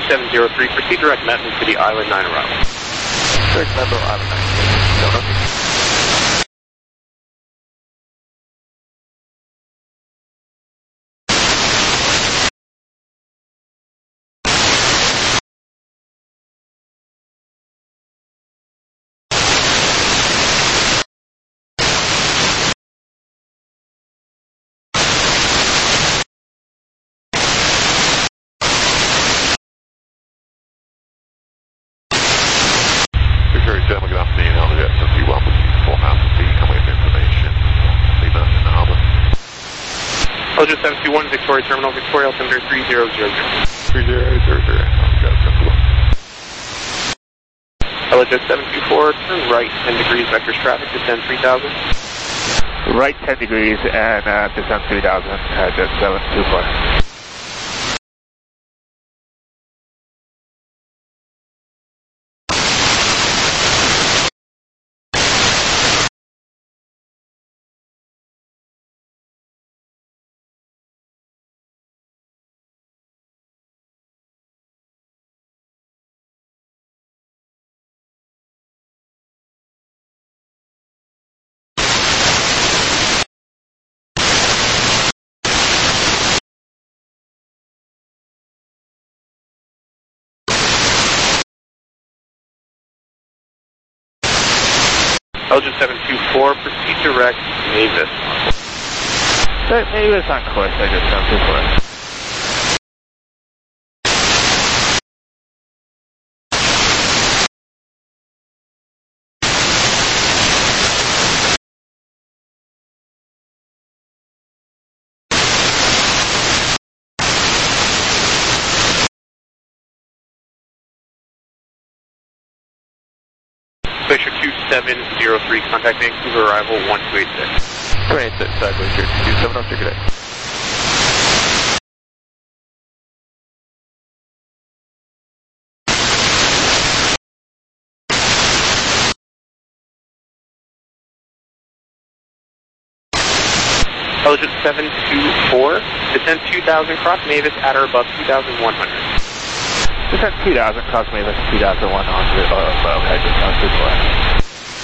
2703, proceed direct Metman to the Island 9 arrival. Direct Metman, Island 9. Victoria German, good afternoon, Alpha 71, full house of the coming with information. Leave us in the harbour. Alpha 721, Victoria Terminal, Victoria altimeter 3000. 3000, Alpha 724, turn right 10 degrees, vectors traffic, descend 3000. Right 10 degrees and descend 3000, jet 724. Elgin 724, proceed direct Mavis. Mavis on course, I just 724. Glacier 2703, contact Vancouver arrival 1286. 286, Glacier 2703, good day. Elgin 724, descend 2000, cross Mavis at or above 2100. Descend 2000, cross Mavis 2100, okay, just 724.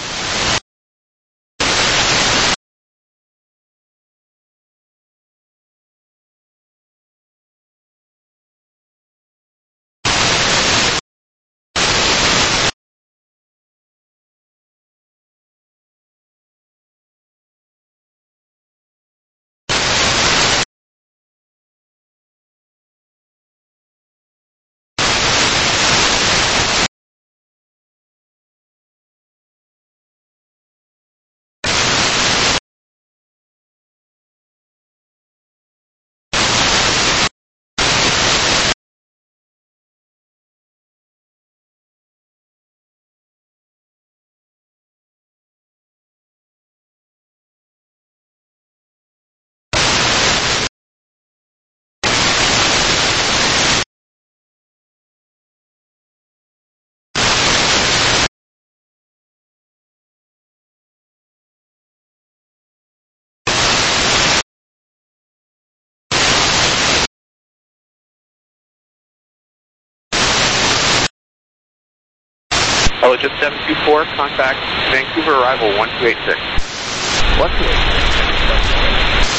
Elgin 724, contact Vancouver arrival 1286. 1286.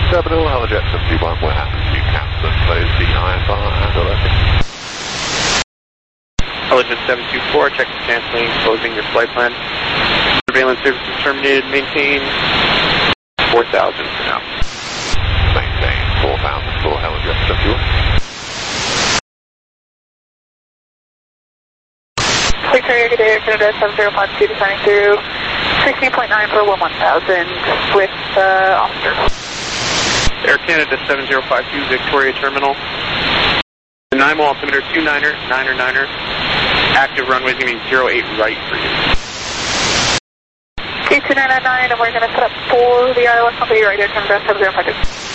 Terminal, Helijet 71, we're happy to cancel and close the IFR and alerting. Helijet 724, check for canceling, closing your flight plan. Surveillance services terminated, maintain 4,000 for now. Maintain 4,000 for Helijet 71. Victoria, good day, Canada 7052 descending through 16.9 for 1000 with officer. Air Canada 7052, Victoria Terminal. The 9 altimeter 29er, 9er. Active runway is going to be 08 right for you. T2999, and we're going to set up for the ILS company right there, Canada 7052.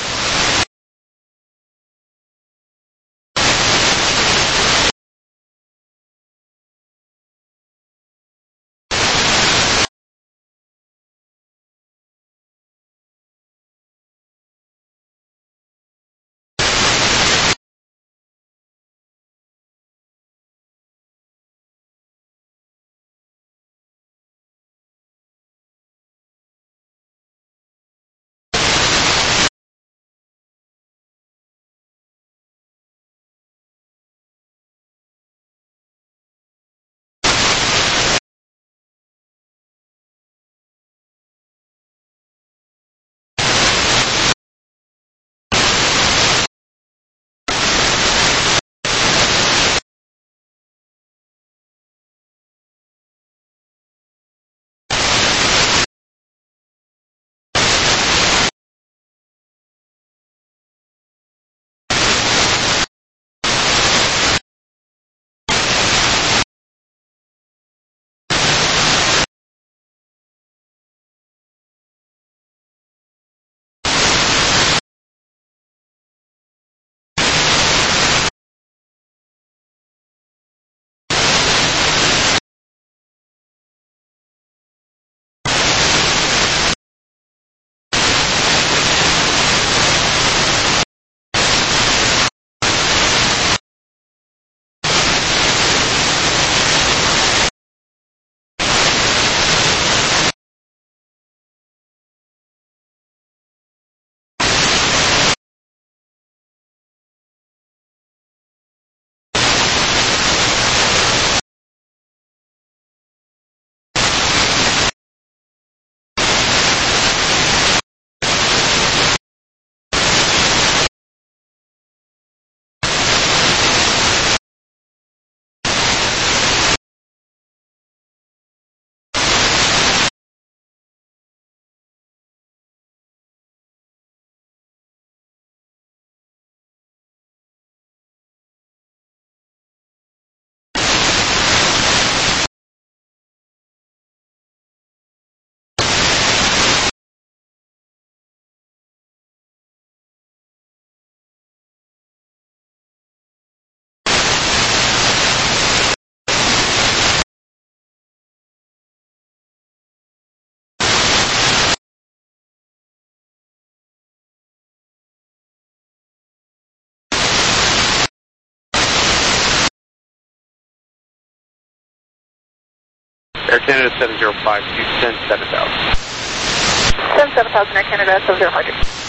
Air Canada 7052, send 7,000. Send 7,000, Air Canada 7052.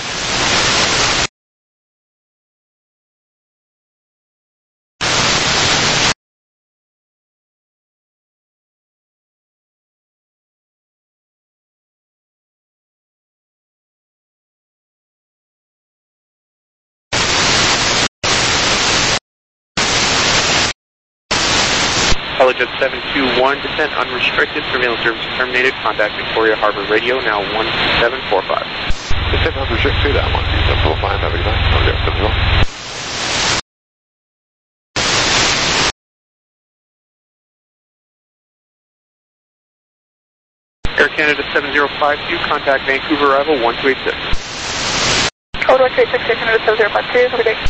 Helijet 721, descent unrestricted, surveillance services terminated, contact Victoria Harbor Radio, now 12745. Descent unrestricted at 12745, have a good night. Helijet 71. Air Canada 7052, contact Vancouver arrival 1286. Code 1286, Air Canada 7052, have a good day.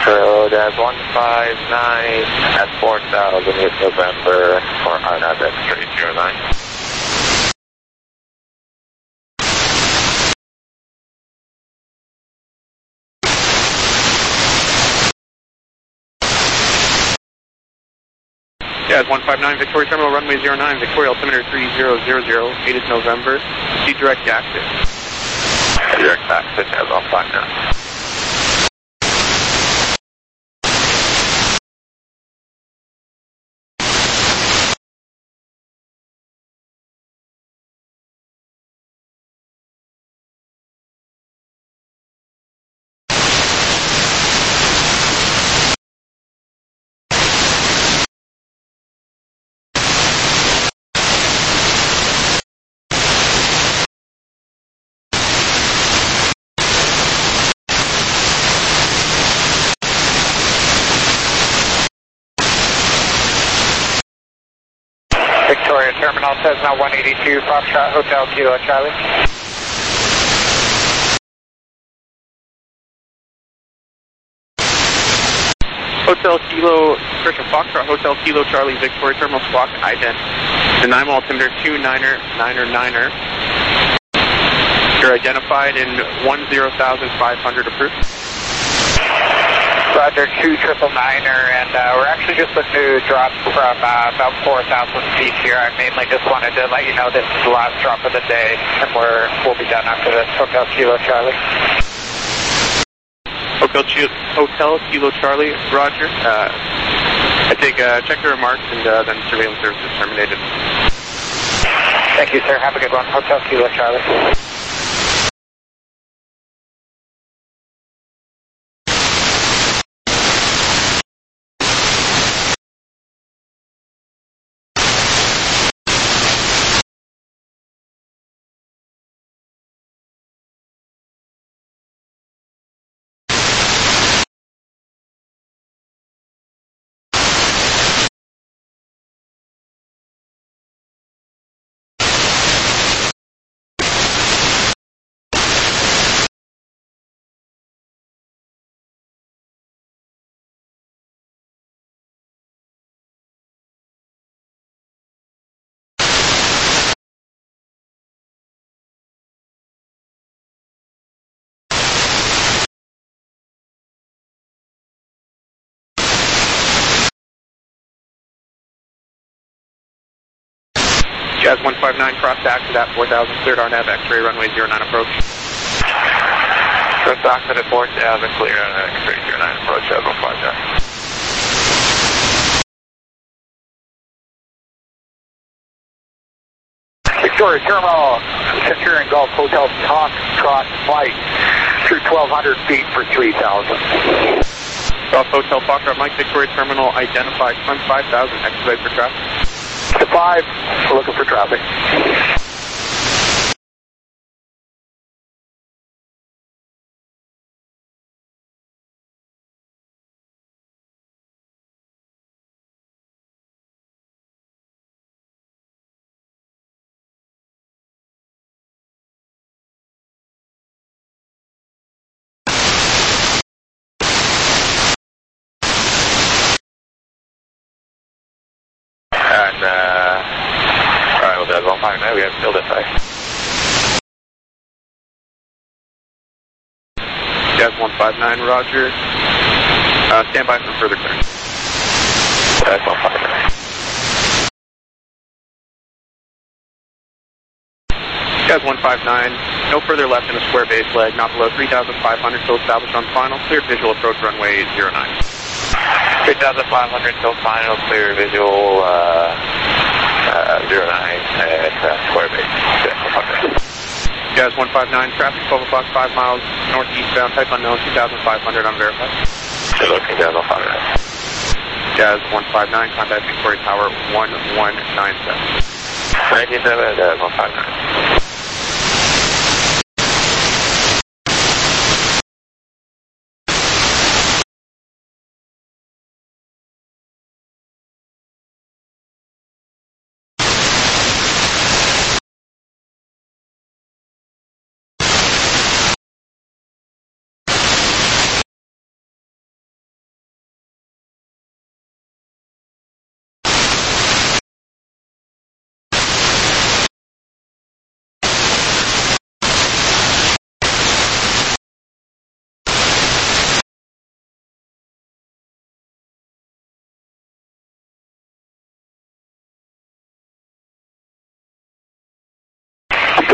Jazz 159 at 4000 with November for RNAV X-ray 09. Jazz 159, Victoria Terminal, runway 09, Victoria altimeter 3000, 8 is November. Proceed direct to active. Direct back to Jazz 159. Victoria Terminal, Cessna 182, Foxtrot Hotel Kilo Charlie. Hotel Kilo, correction, Foxtrot Hotel Kilo Charlie, Victoria Terminal, squawk ident. The 9 altimeter 29er. You're identified in 10,500 approved. Roger, 29er, and we're actually just looking to drop from about 4,000 feet here. I mainly just wanted to let you know this is the last drop of the day, and we'll be done after this. Hotel Kilo Charlie. Hotel Kilo Charlie, Roger. I take check the remarks and then surveillance services terminated. Thank you, sir. Have a good one. Hotel Kilo Charlie. Jazz 159, cross back to that 4,000, cleared RNAV, X-ray, runway 09 approach. Cross back to the 4,000, clear X-ray 09 approach, Jazz 159. Victoria Terminal, Centurion Golf Hotel Foxtrot flight through 1,200 feet for 3,000. Golf Hotel Foxtrot, Mike, Victoria Terminal, identified, climb 5,000, expedite for traffic. To 5, we're looking for traffic. And, alright, well, Jazz 159, we have still this way. Jazz 159, Roger. Stand by for further clearance. Jazz 159. Jazz 159, no further left in a square base leg, not below 3,500 till established on final. Cleared visual approach runway 09. 3,500 till final, clear visual 09 at square base. Jazz 159, traffic 12 o'clock, 5 miles northeastbound, type unknown, 2,500 unverified. Good looking, Jazz 159. Jazz 159, contact Victoria Tower 1197. 97, Jazz 159.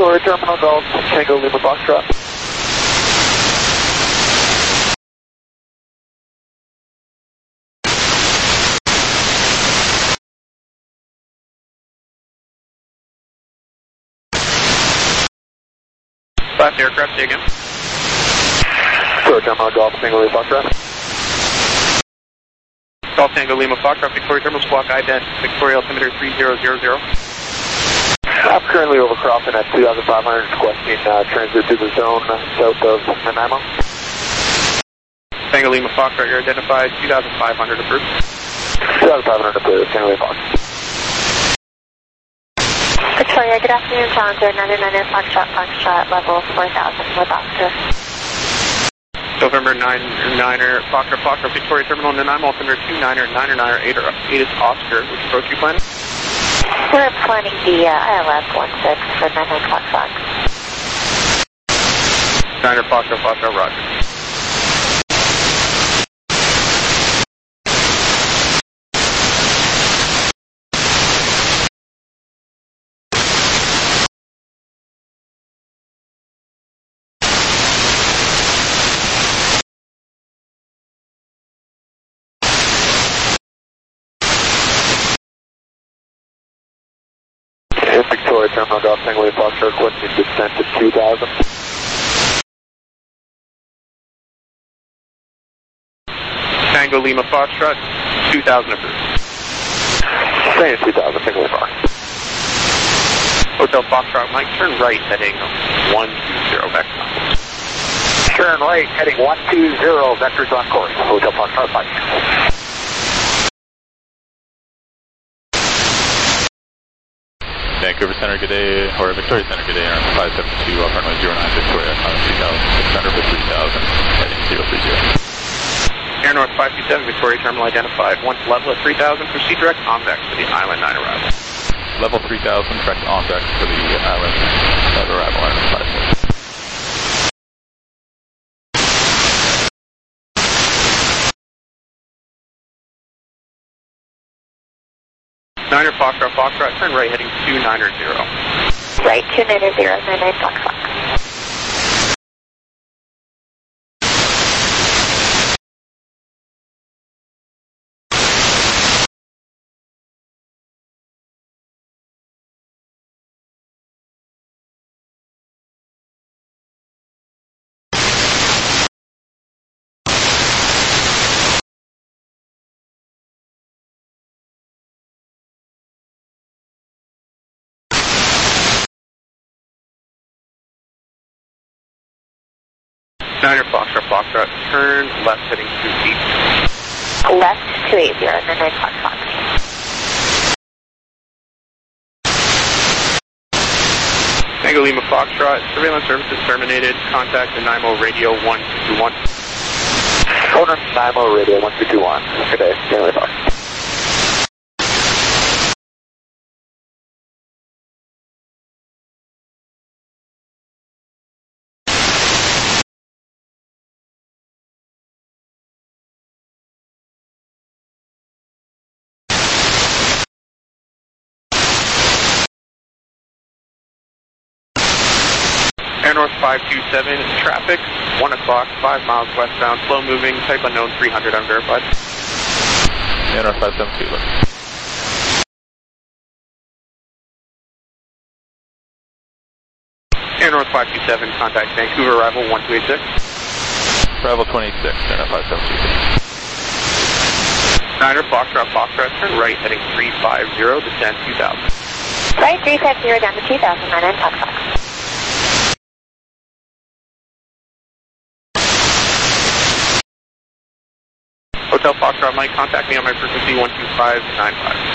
Victoria Terminal Golf, Tango Lima Foxtrot. Last aircraft taken. Victoria Terminal Golf, Tango Lima Foxtrot. Golf Tango Lima Foxtrot, Victoria Terminal Squawk ident, Victoria altimeter 3000. I'm currently overcrossing at 2,500, requesting transit to the zone south of Nanaimo. Tango Lima Foxtrot, you're identified, 2,500 approved. 2,500 approved, Tango Lima Fox. Victoria, good afternoon, Challenger 99er Foxtrot, level 4,000 with Oscar. November 99er Foxtrot, Victoria Terminal, Nanaimo, altimeter 29er, 8 is Oscar, which approach you plan? We're planning the ILS 16 for 99 Foxtrot. 9er Foxtrot, roger. Victoria Terminal Golf Tango Lima Foxtrot, requesting descent to 2,000. Tango Lima Foxtrot, 2,000 approved. Staying at 2,000, Tango Lima Fox. Hotel Foxtrot, Mike, turn right heading 120 vector. Turn right, heading 120, vectors on course. Hotel Foxtrot, Mike. Vancouver Center, good day, or Victoria Center, good day, Air 572, off runway 09, Victoria, 2,600 for 3,000, heading 030. Air North 527, Victoria Terminal identified. Once level at 3,000, proceed direct on deck for the Island 9 arrival. Level 3,000, direct on deck for the Island 9 arrival, Air 5. 9er Foxtrot, turn right heading 290. Right, 290, 99 Foxtrot. Niner Foxtrot, turn left heading 280. Left 280, 99 Foxtrot. Tango Lima Foxtrot, surveillance services terminated. Contact Nanaimo Radio 1221. Owner Nanaimo Radio 1221. Good day, Tango Lima Fox. Air North 527, traffic, 1 o'clock, 5 miles westbound, slow moving, type unknown 300 unverified. Air North 572, look. Air North 527, contact Vancouver arrival 1286. Arrival 26, Air North 572. Niner Foxtrot, turn right heading 350, descend 2000. Right, 350 down to 2000, 99 Foxtrot. Hotel Foxtrot, Mike, contact me on my frequency 12595.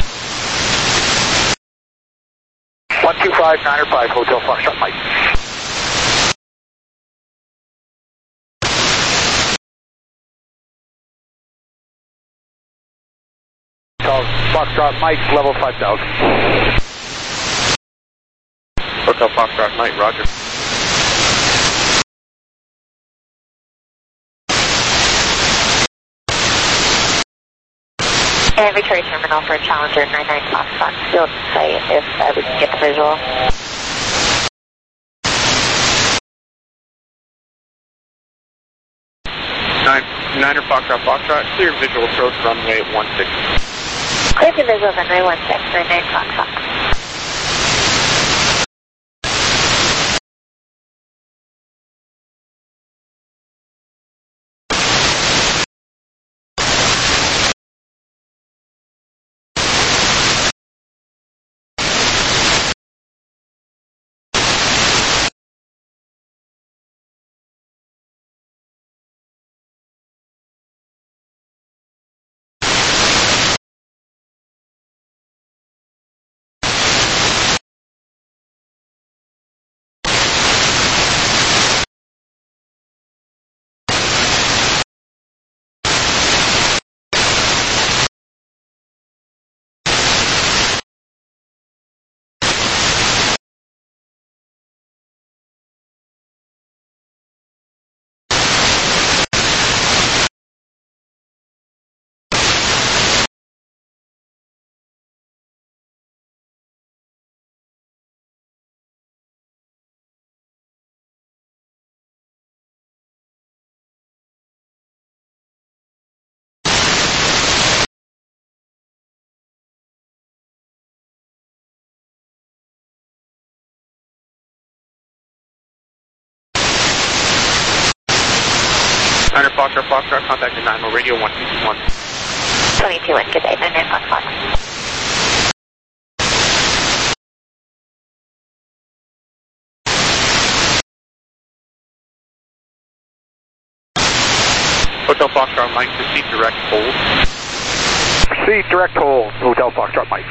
12595, Hotel Foxtrot, Mike. Foxtrot, Mike, level 5,000. Hotel Foxtrot, Mike, roger. And Victoria Terminal for Challenger 99 Foxtrot, still site if we can get the visual. Niner Foxtrot Foxtrot, clear visual approach runway 16. Clear to visual runway 16, 99 Foxtrot. Niner Foxtrot Foxtrot, contacted 9 radio 1221. 22-1, good day, 99 Foxtrot. Hotel Foxtrot Mike, proceed direct hold. Proceed direct hold, Hotel Foxtrot Mike.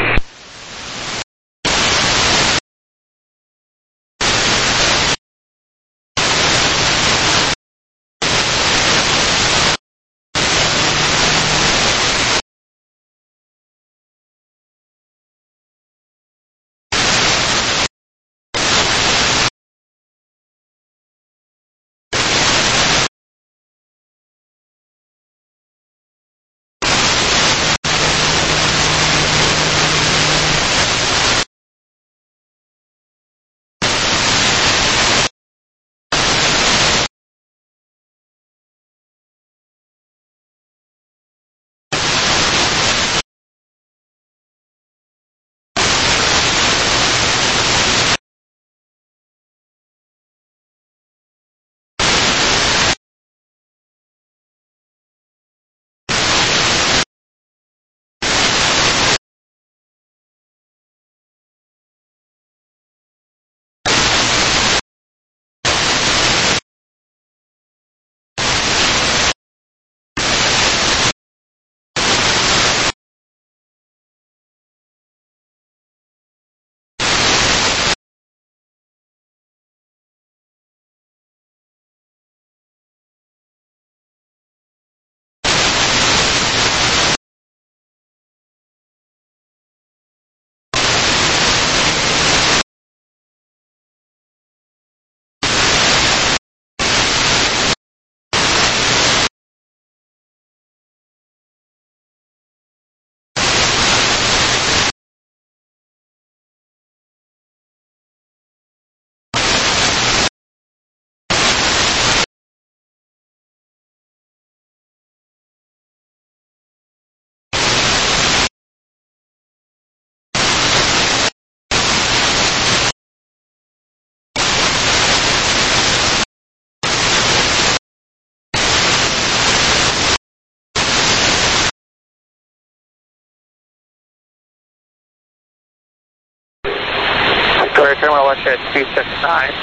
Victoria Terminal, watch at 269,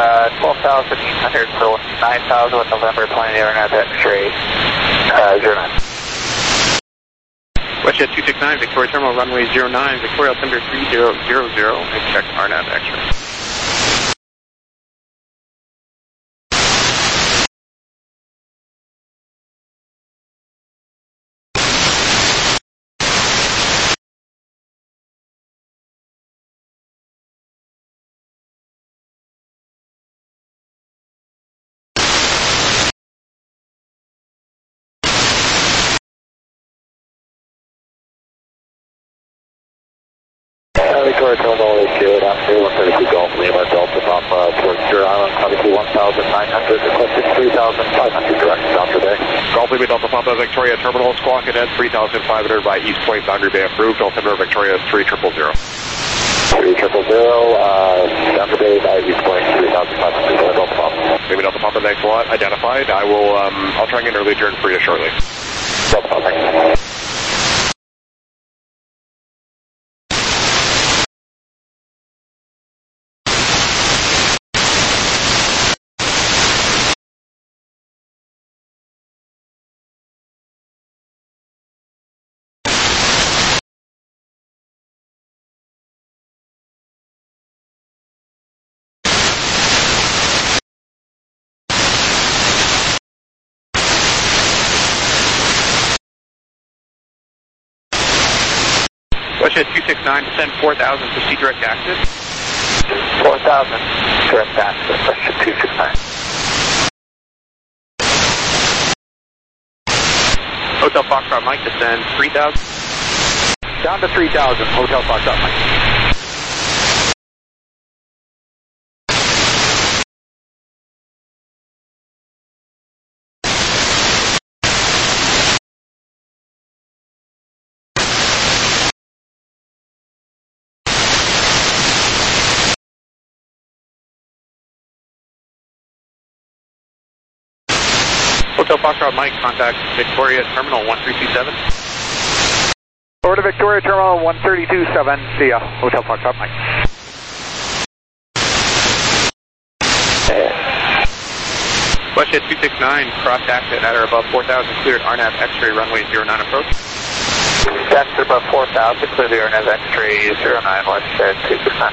12,800 for 9,000 with November 20, Internet X-ray, 09. Westjet 269, Victoria Terminal, runway 09, Victoria altimeter 3000, expect RNAV X-ray. Victoria Terminal is good. I'm 132 Golf Lima, Delta Papa, Victoria Island, altitude 1,900, requested 3,500 direct down today. Golf Lima Delta Papa Victoria Terminal, squawk at 3,500 by East Point, boundary bay approved. Altimeter Victoria is 3000. 3000, down today by East Point, 3,500, Delta Papa. Lima Delta Papa, thanks a lot. Identified. I'll try and get an early turn for you shortly. Delta Papa, thanks. Westjet 269, descend 4,000, proceed direct access. 4,000, direct access, Westjet 269. Hotel Foxtrot Mike, descend 3,000. Down to 3,000, Hotel Foxtrot Mike. Hotel Foxtrot Mike, contact Victoria Terminal 1327. Over to Victoria Terminal 1327. See ya. Hotel Foxtrot Mike. Westjet 269, cross exit at or above 4,000, cleared RNAV X-ray runway 09 approach. That's above 4,000, clear the RNAV X-ray 09, Westjet 269.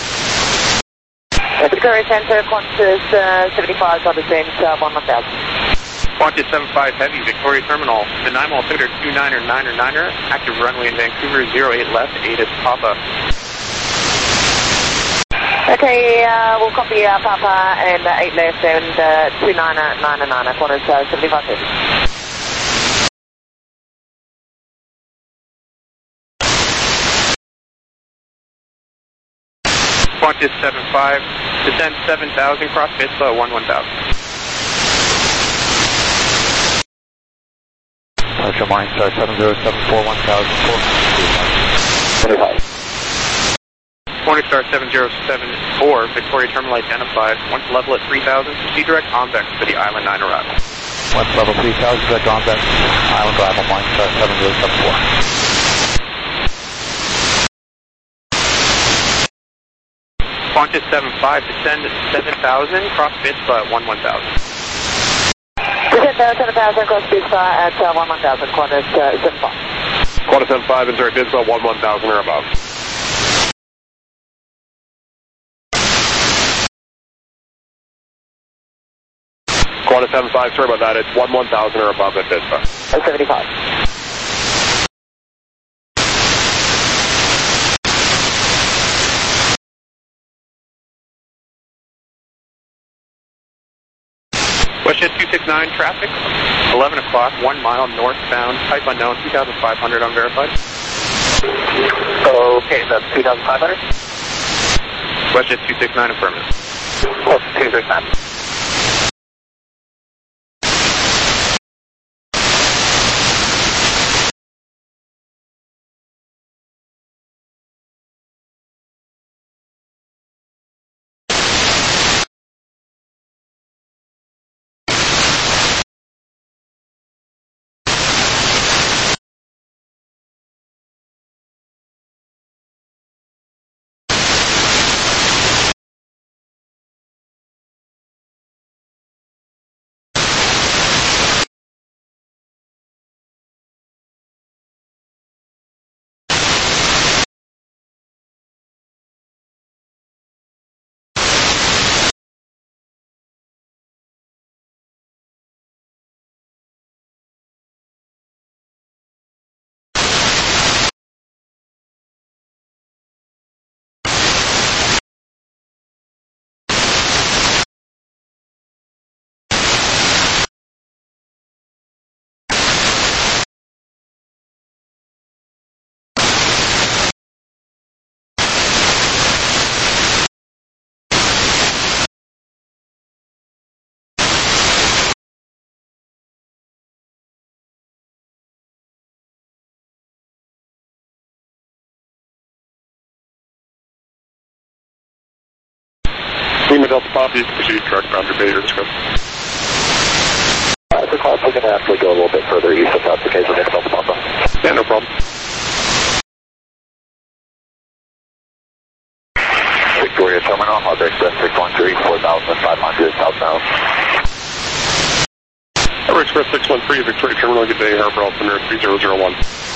Victoria Center, Qantas 75, on the same 1,000. Qantas 75 Heavy, Victoria Terminal, the NIMO altimeter 29er, active runway in Vancouver 08 left, 8 is Papa. Okay, we'll copy Papa and 8 left and 29er, Qantas 75 Heavy. Qantas 75, descend 7,000, cross Vizsla 11,000. Departure Morningstar 7074 1000. 25. Morningstar 7074, Victoria Terminal identified. Once level at 3,000, proceed direct convex for the Island 9 arrival. Once level 3,000, direct convex, Island arrival, Morningstar 7074. Qantas 75, descend 7,000, cross Vizsla at 11,000. Descend 7,000, cross Vizsla at 11,000, Qantas 75. Qantas 75, insert Vizsla 11,000 or above. Qantas 75, sorry about that, it's 11,000 or above at Vizsla. 75. Westjet 269 traffic, 11 o'clock, 1 mile northbound, type unknown, 2,500 unverified. Okay, that's 2,500? Westjet 269 affirmative. 269. Delta Pop, you can proceed direct boundary bay, your discuss. The cloud, we're going to actually go a little bit further east if that's the case with Delta Papa. Yeah, no problem. Victoria Terminal, Harbor Express 613, 4,500 southbound. Harbor Express 613, Victoria Terminal, good day, Harbor Altimeter 3001.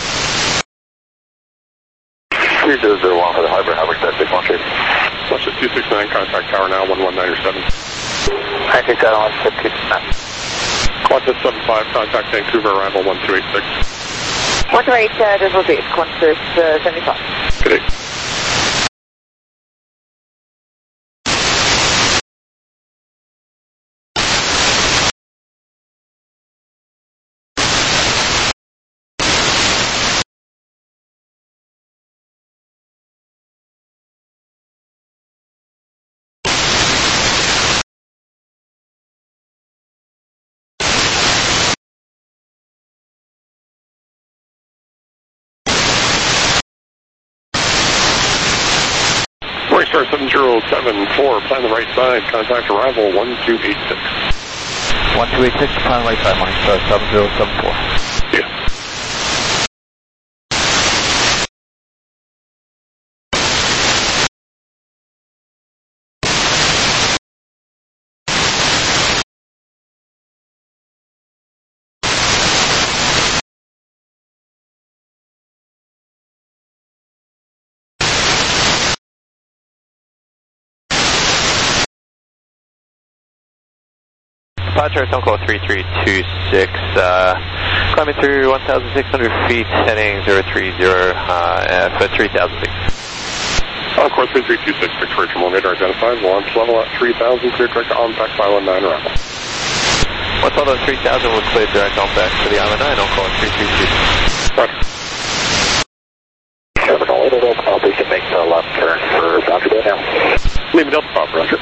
3001 for the Harbor Express 613. Flush 269, contact tower now, 11907. I think that on 59. Qantas 75, contact Vancouver, arrival 1286. 128, this will be Qantas 75. Good day. Star 7074, plan the right side, contact arrival 1286. 1286, plan right side, Morningstar 7074. Yeah. Departure, phone call 3326, climbing through 1,600 feet, heading 030 for 3,000 feet. Encore 3326, Victoria Terminal, radar identified, launch level at 3,000, clear direct to Onpac 519 arrival. Once all those 3,000 will clear direct on back to the Island 9, I'll call 3326. Roger. Terminal, Delta Pop, we can make the left turn for Boundary Bay now. Leave Delta Pop, roger.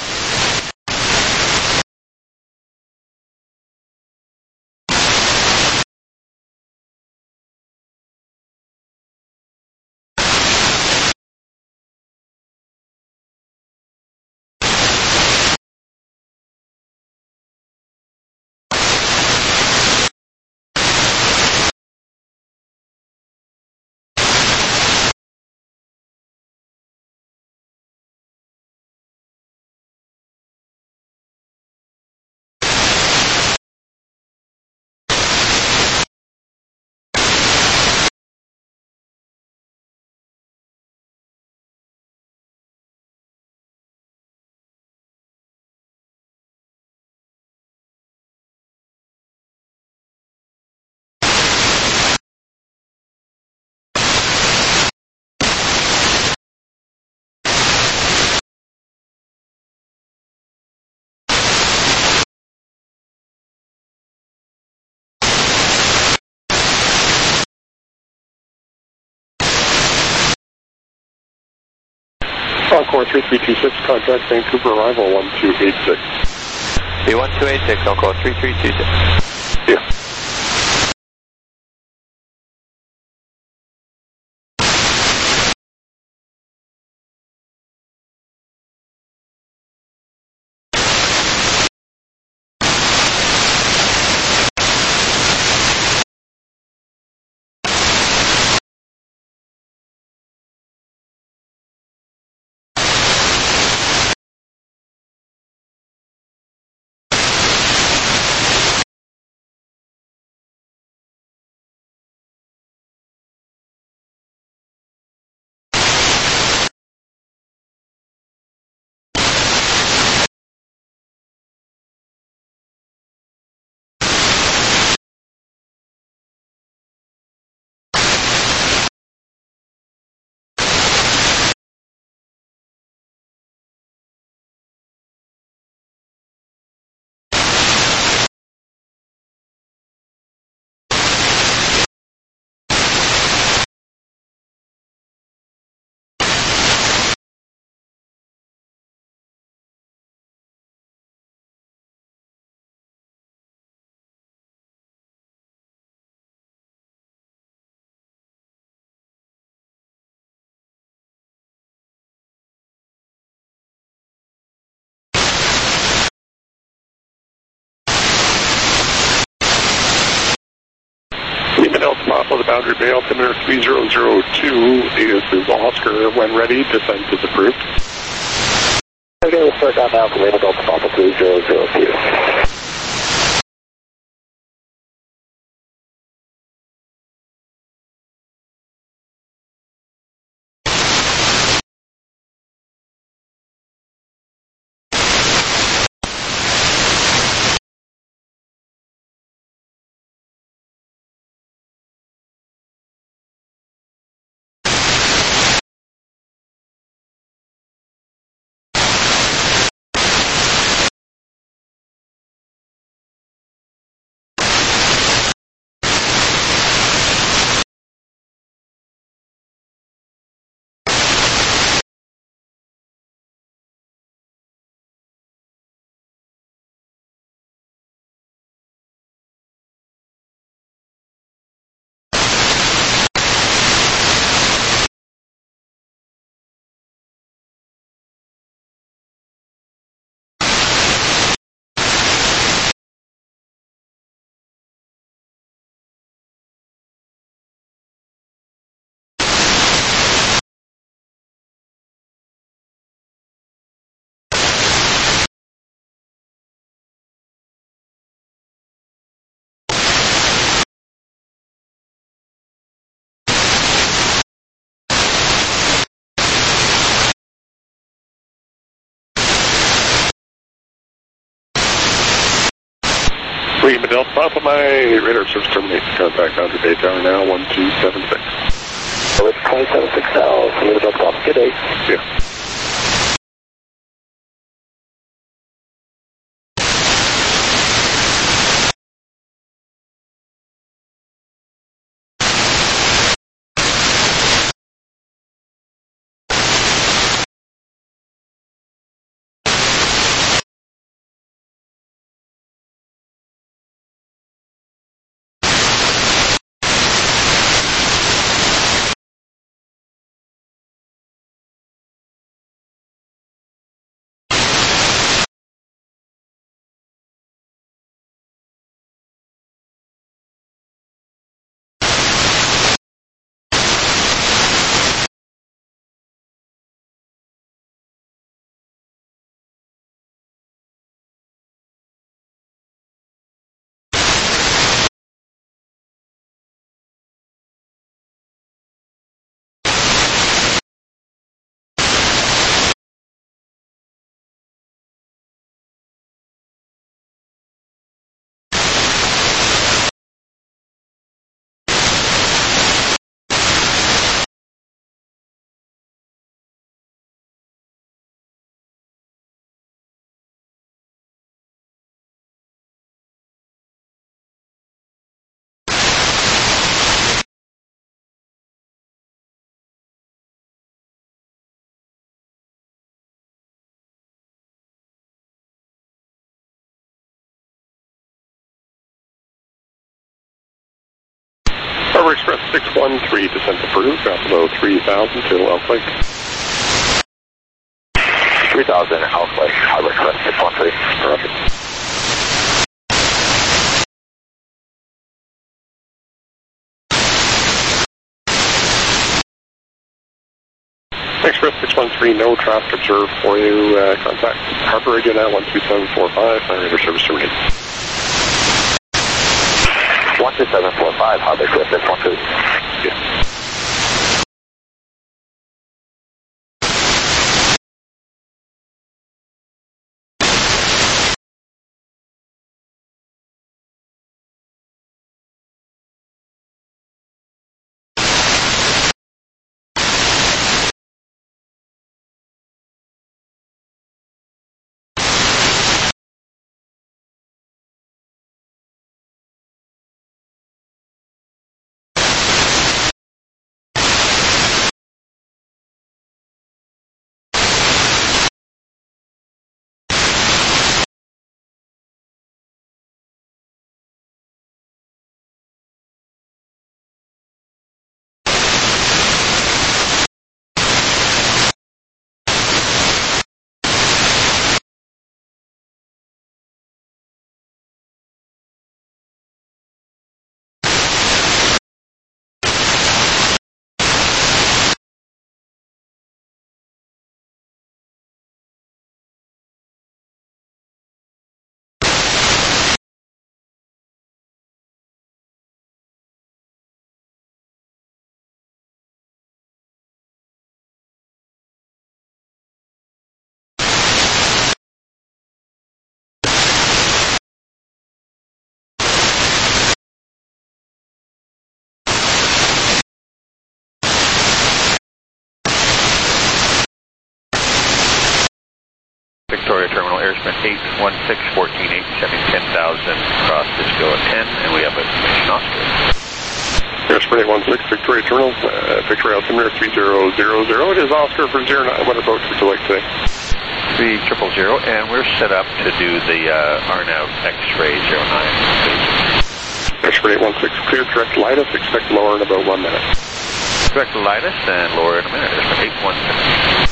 Encore 3326, contact Vancouver, arrival 1286. B1286, I'll call 3326. Yeah. Boundary Bay, altimeter 3002 is Oscar. When ready, descent is approved. Okay, we'll start down now for Lima Delta Papa 3002. Lima Delta Papa, my radar service terminates. Contact Boundary Bay Tower now, 1276. So it's 276 now, Lima Delta Papa, good day. Yeah. Harbor Express 613, descent approved, got below 3000 to Elk Lake. 3000 Elk Lake, Harbor Express 613. Roger. Express 613, no traffic observed for you. Contact Harbor again at 12745, my radar service terminated. 12745, Harbor Express 613. Yeah. Victoria Terminal, airspan 816, 14.8, sending 10,000 across Disco at 10, and we have a mission Oscar. Airspan 816, Victoria Terminal, Victoria altimeter 3000. It is Oscar for 09. What approach would you like today? 3000, and we're set up to do the RNAV X-ray 09. Airspan 816, clear, direct Lidus, expect lower in about 1 minute. Direct Lidus and lower in a minute, airspan 816.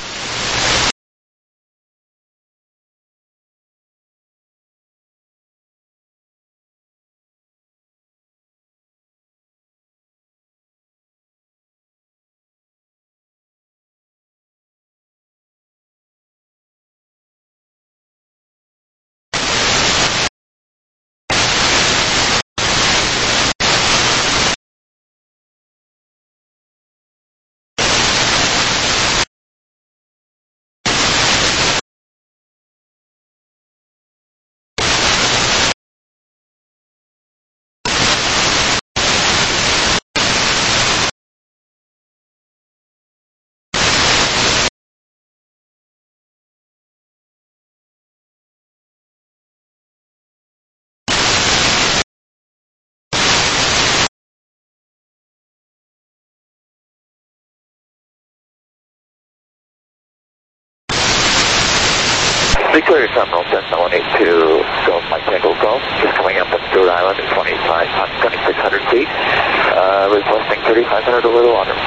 Victoria Terminal, Sentinel 182, Golf Mike Tango Golf, just coming up at Stewart Island at 2,600 feet, requesting 3,500 a little under.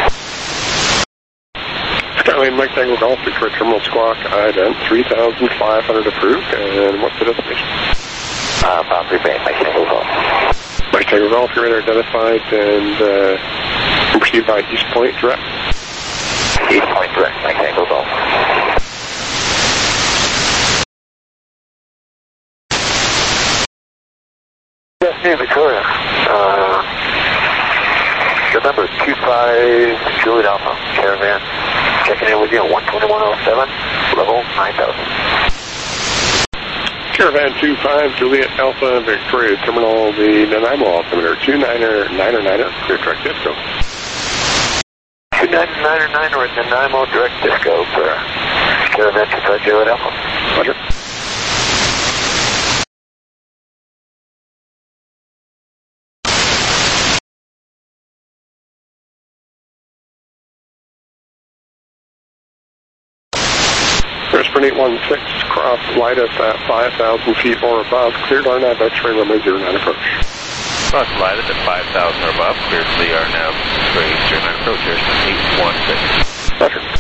Skyline Mike Tango Golf, Victoria Terminal Squawk, ident 3,500 approved, and what's the destination? Boundary Bay, Mike Tango Golf. Mike Tango Golf, you're identified and proceed by East Point direct. East Point direct, Mike Tango Golf. Yes, near Victoria. The number is 25 Juliet Alpha, Caravan. Checking in with you at 12107, level 9,000. Caravan 25 Juliet Alpha, Victoria Terminal, the Nanaimo altimeter 299er, clear direct Disco. 299er at Nanaimo direct Disco for Caravan 25 Juliet Alpha. Roger. Airspan 816, cross Lidus at 5,000 feet or above, cleared RNAV X-ray runway 09 approach. Cross Lidus at 5,000 or above, cleared to the RNAV X-ray 09 approach, airspan 816. Roger.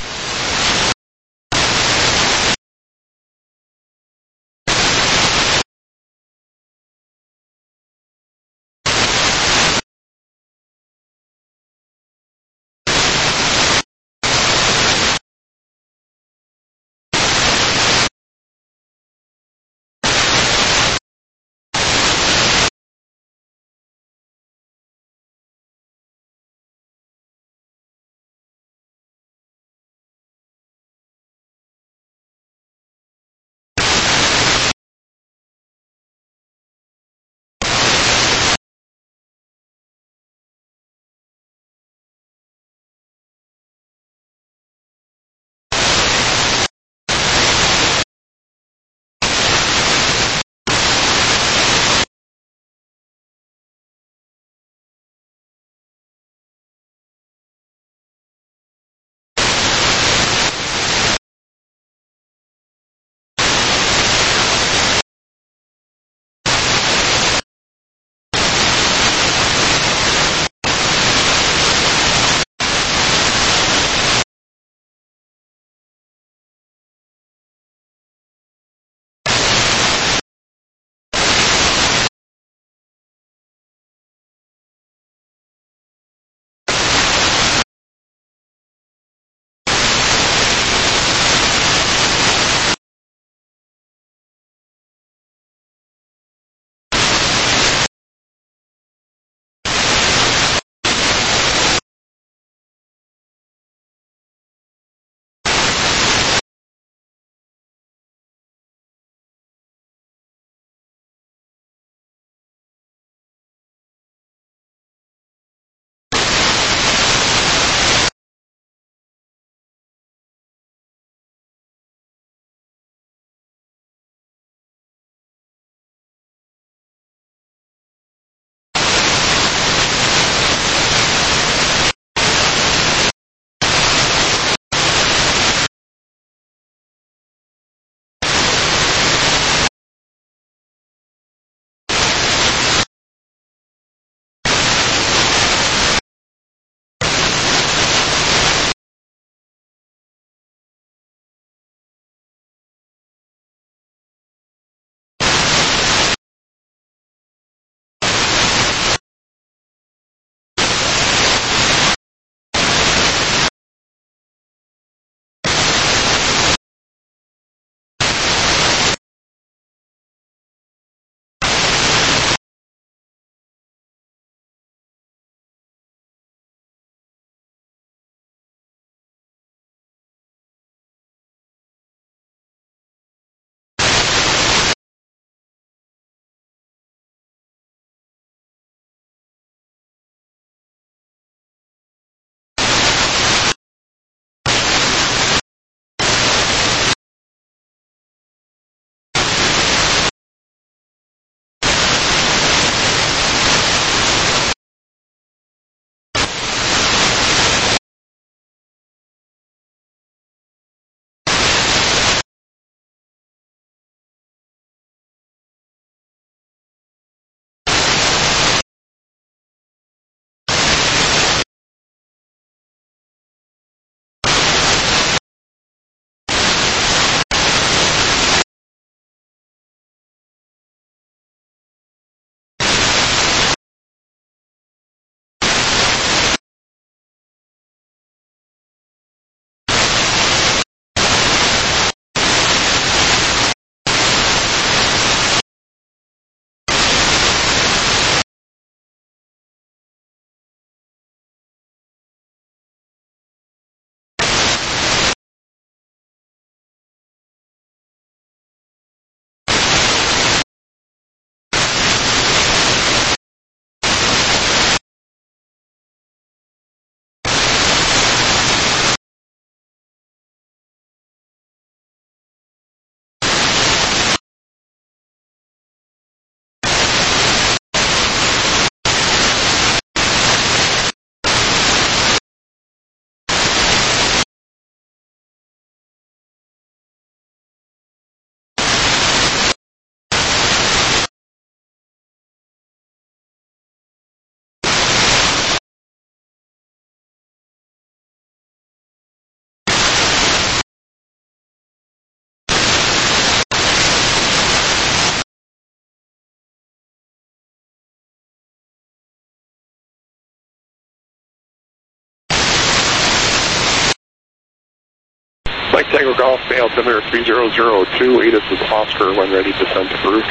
Mike Tango Golf, Bay altimeter 3002, ATIS is Oscar, when ready, descent approved.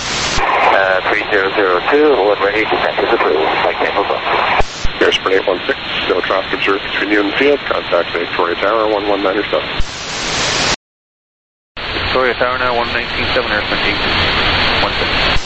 3002, when ready, descent is approved. Mike Tango Golf. Airsprint 816, no traffic observed between you and the field, contact Victoria Tower 1197. Victoria Tower now, 1197, Airsprint 816.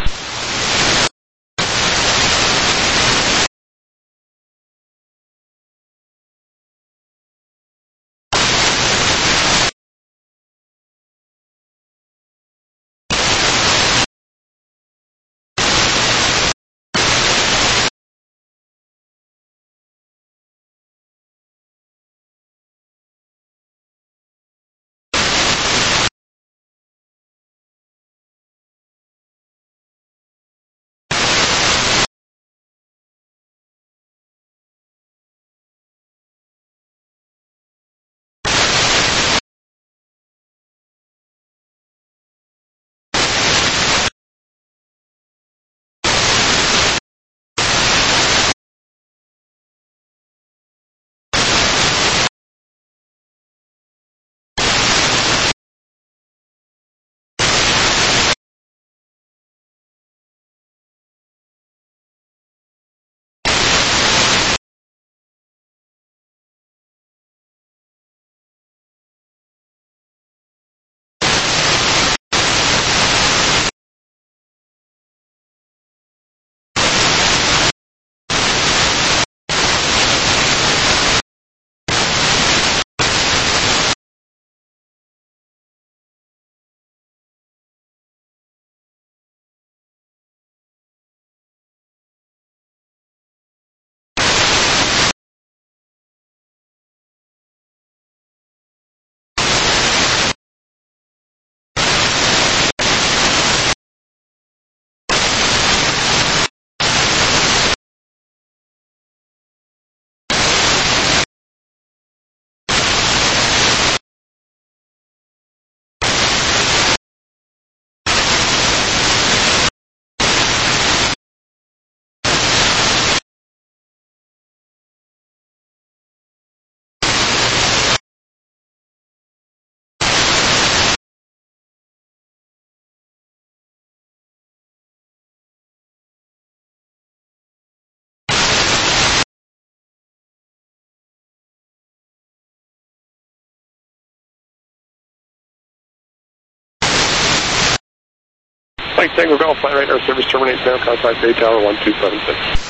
Mike Tango Golf, flight right now, service terminates now, contact Bay Tower 1276.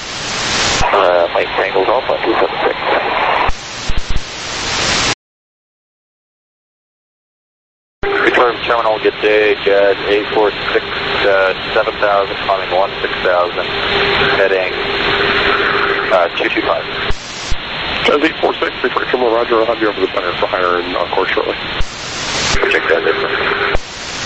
Mike Tango Golf, 1276. Confirm terminal, good day, Jazz 846, 7000, climbing 16,000, heading 225. Jazz 846, report terminal, roger, I'll have you over the center for hire and encore shortly. Check that difference.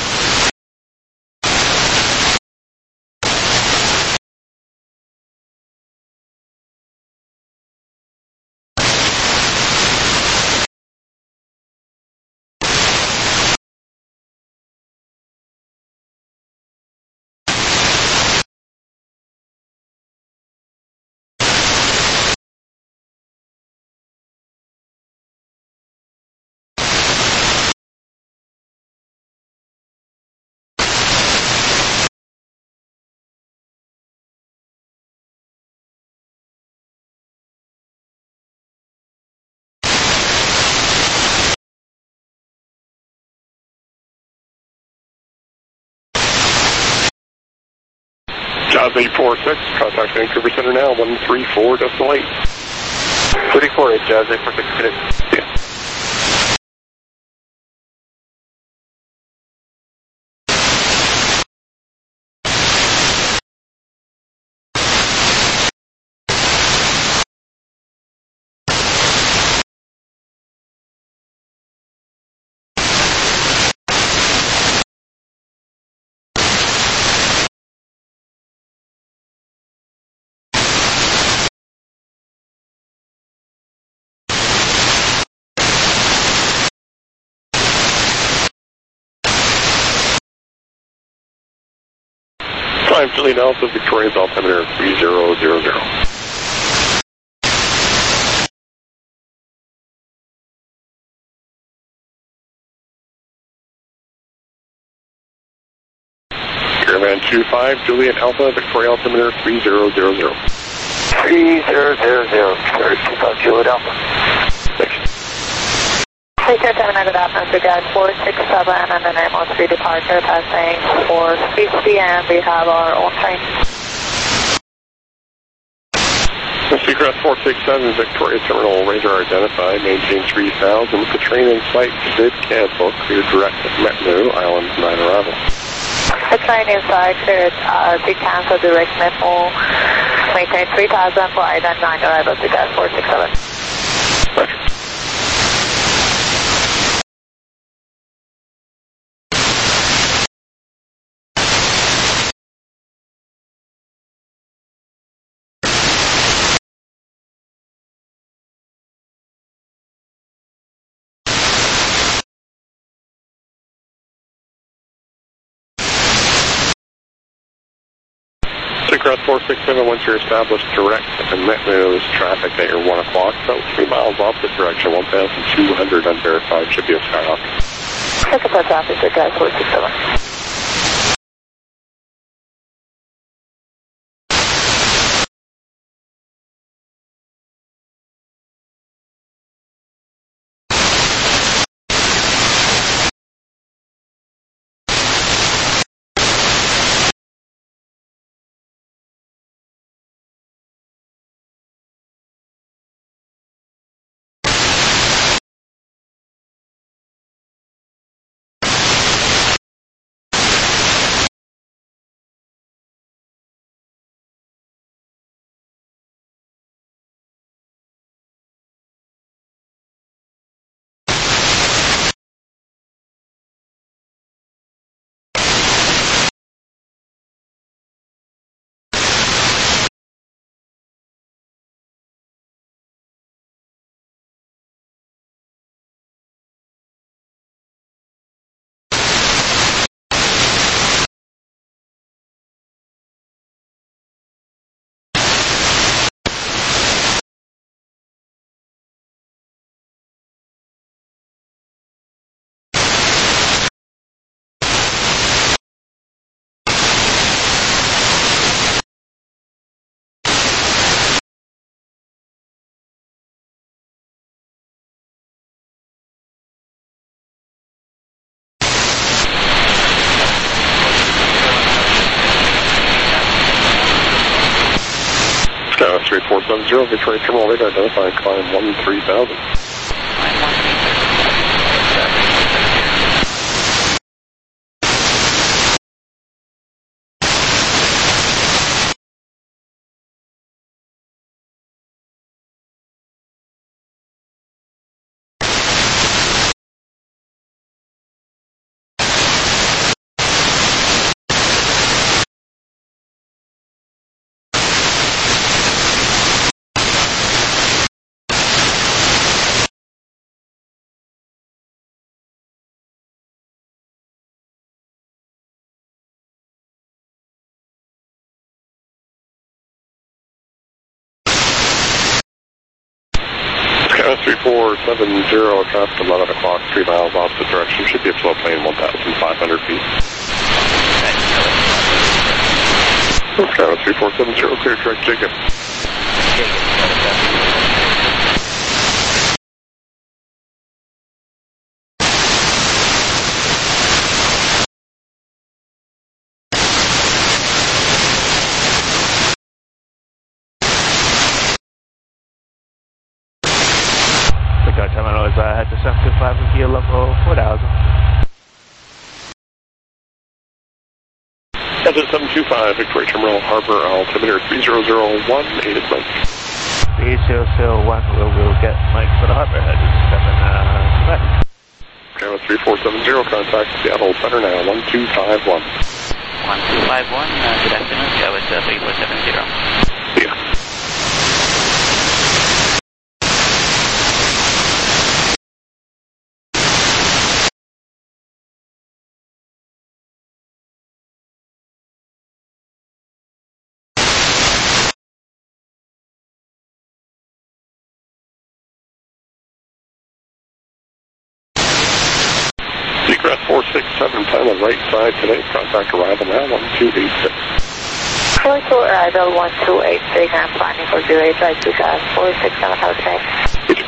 Jazz 846, contact Vancouver Center now, 134.8. 34, Jazz 846, connect. Yeah. Time for the analysis, Victoria's altimeter 3000. 725, Juliet Alpha, Victoria altimeter 3000. 3000, Juliet Alpha. Thanks. Victor 700 Atmosphere Guide 467 and then Airmont 3 departure passing for speed and we have our own train. Seacrest 467, Victoria Terminal, radar identified, maintain 3000. The train in sight did cancel, clear direct at Metnu, Island 9 arrival. The train inside cleared did cancel direct Metnu, maintain 3000 for Island 9 arrival to Guide 467. Roger. Seacrest 467, once you're established direct and Metnu's traffic at your 1 o'clock, about 3 miles opposite direction, 1,200 unverified, should be a Skyhawk. Seacrest traffic to Guide 467. Skyhawk 3470, Victoria Terminal, radar identified, climb 13,000. Skyhawk 3470, traffic 11 o'clock, 3 miles opposite direction, should be a flow plane 1,500 feet. Skyhawk 3470, clear direct Jacob. Victoria Terminal is head to 725 with gear level 4000. Head to 725, Victoria Terminal, Harbor altimeter 3001, 8 is Mike. 3001, we'll get Mike for the harbor head to 725. Skyhawk 3470, contact Seattle Center now, 1251. 1251, good afternoon, Skyhawk 3470. Yeah. Seacrest 46710 on right side today. Contact arrival now, 1286. Virtual arrival 1286. I'm planning for 08 right to gas 467. Have a good day.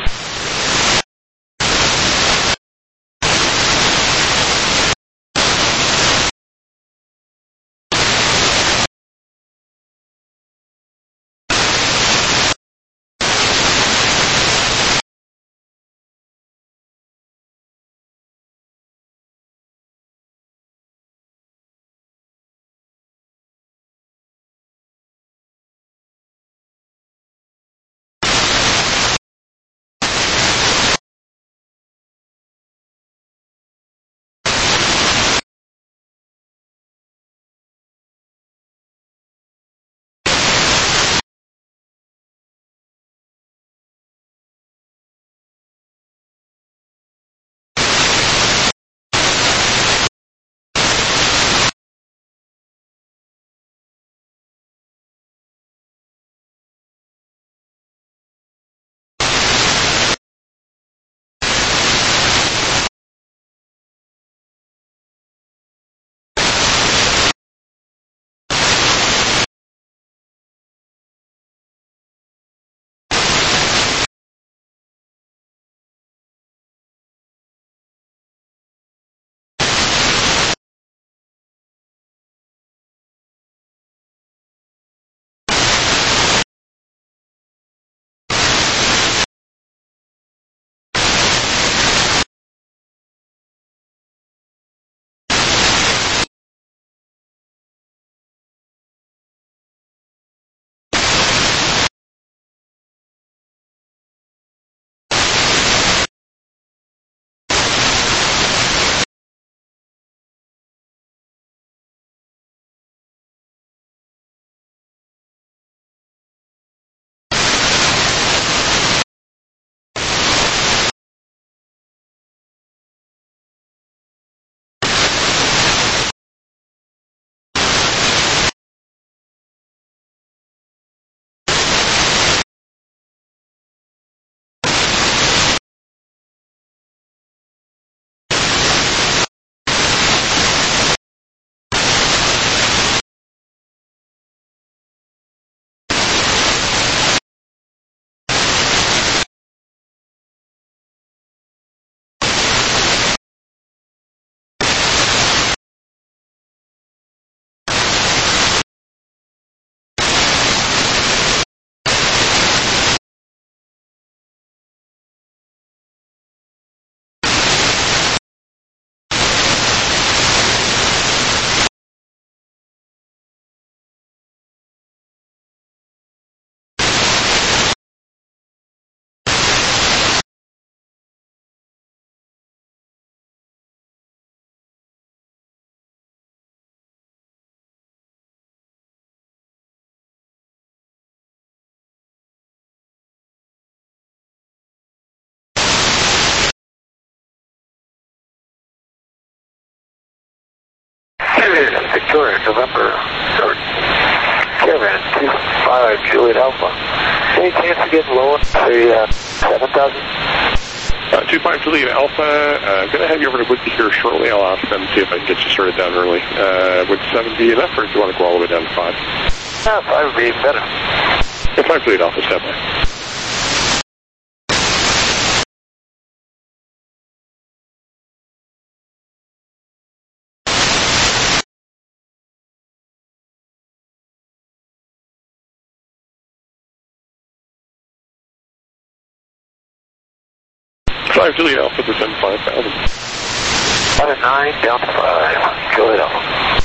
Victoria, November 3rd. Caravan 25 Juliet Alpha. Any chance of getting lower? Say 7,000? 25 Juliet Alpha. I'm going to have you over to Woodby here shortly. I'll ask them to see if I can get you started down early. Would 7 be enough, or do you want to go all the way down to 5? No, 5 would be better. 5 Juliet Alpha, stand by. Juliet Alpha, descend 5,000. Out of 9, down to 5. Juliet Alpha.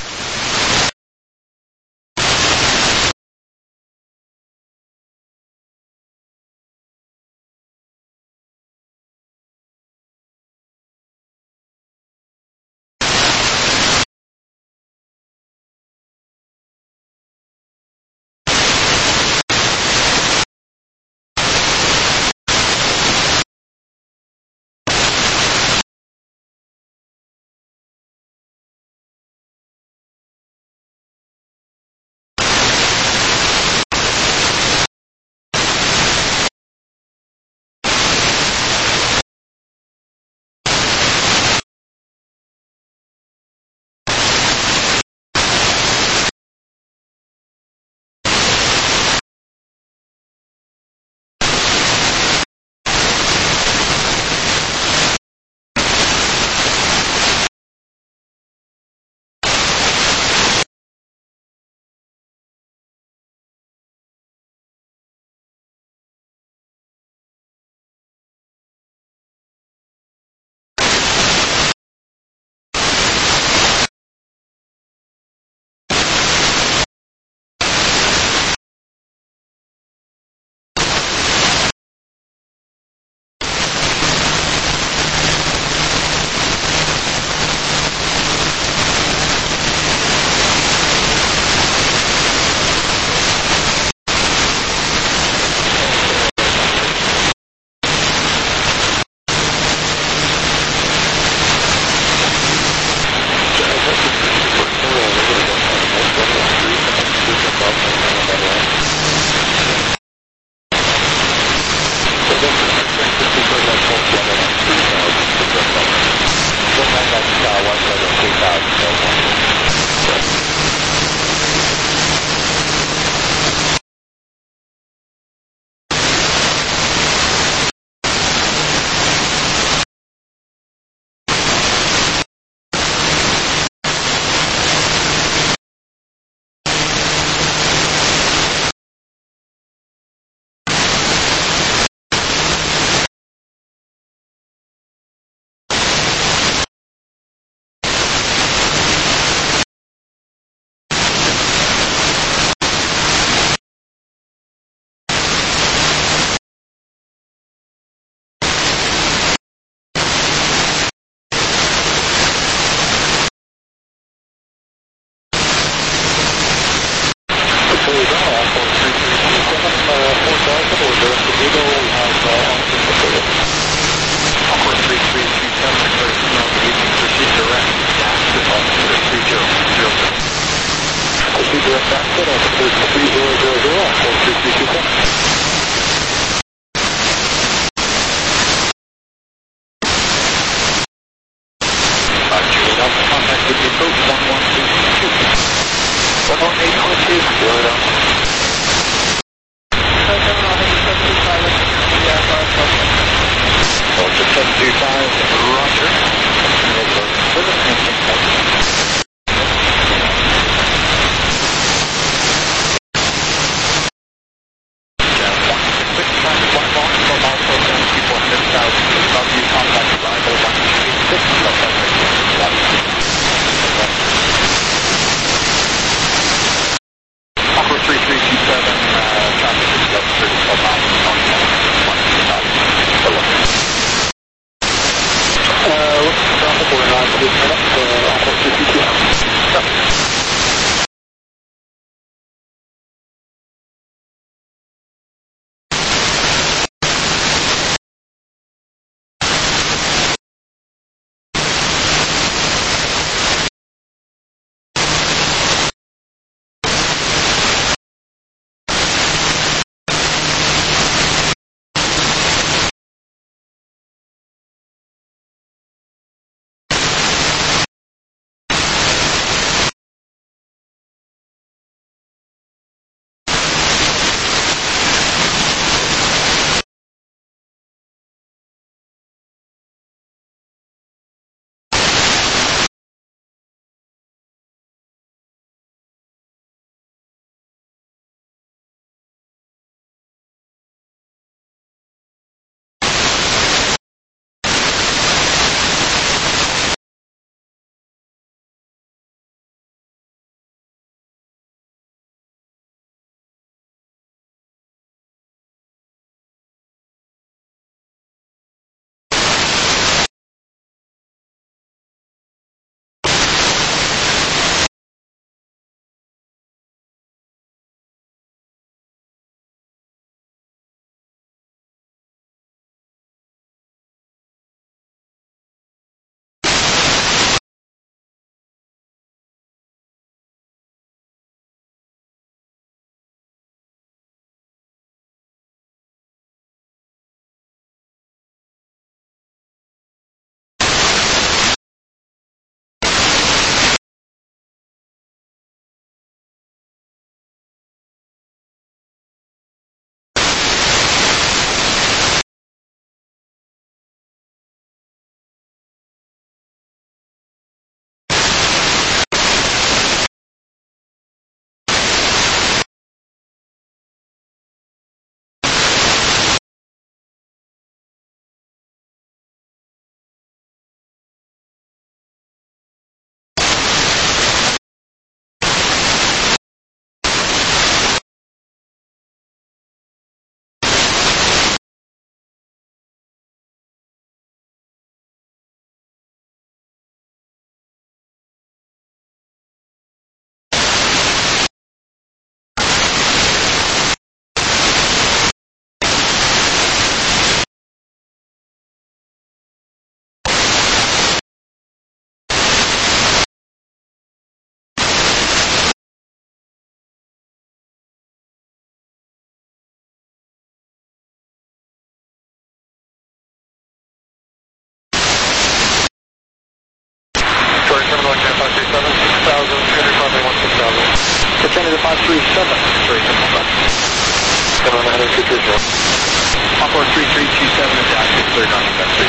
Canada 537, Victoria Terminal West. 79230. Encore 3327 is active, cleared on the best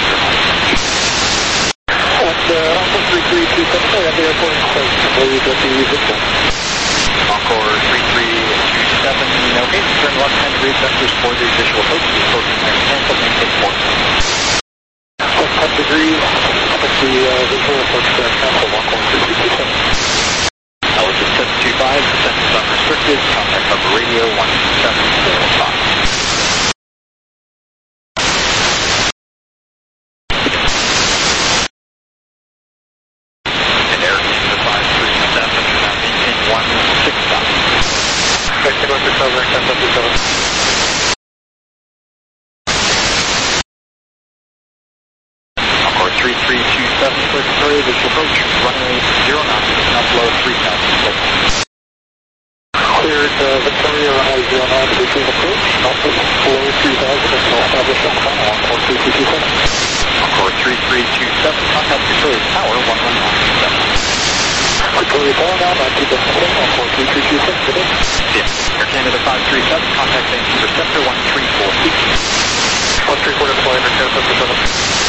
3 Encore 3327, sorry, at the airport in place. I believe that the Victor. Encore 3327, okay, turn left 10 degrees, vectors for the visual approach, the approach is now cancelled, maintain port. Left 10 degrees, up at the visual approach there, cancel, Encore 3327. Altitude 725, descent is unrestricted, contact cover radio 12745. Encore 3327 for Victoria, visual approach, runway 09, now below 3,000 feet. Cleared Victoria, runway 09 to between approach, also below 3,000 until established on final, Encore 3327. Encore 3327, contact Victoria Tower 1197. Victoria Tower now, 92.7, Encore 3327, good day. Yes, Air Canada 537, contact Vancouver Sector 134 feet. 134 deploy, Air Canada 537.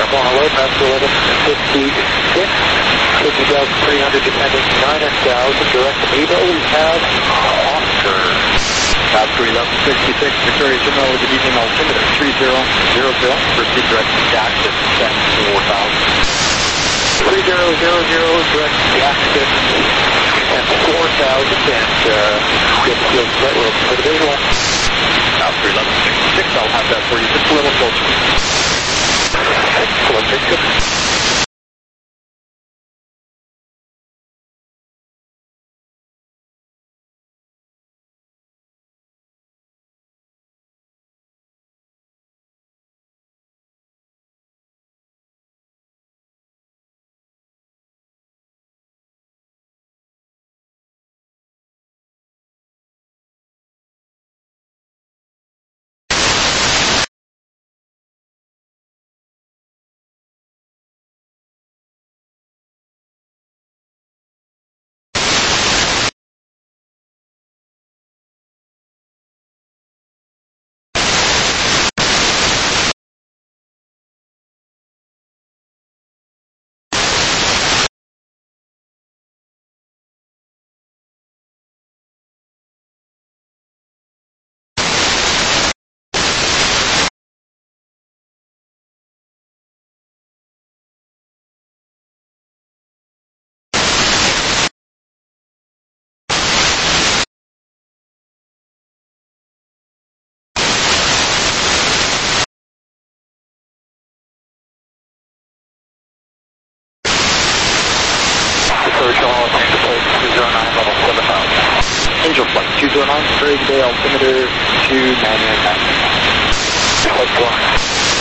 on a low, past 1156, 50,300 descending 9,000, direct to Evo, we have Oscar. Oscar 1166, Victoria Terminal with an evening altimeter 3000, proceed direct to Jackson, descend 4,000. 3000, direct to Jackson, and 4,000, and get the field right rope for the visual. Oscar 1166, I'll have that for you just a little closer. Excellent, Victor. Angel Flight 209, Prairie Bay altimeter 299. Let's go on.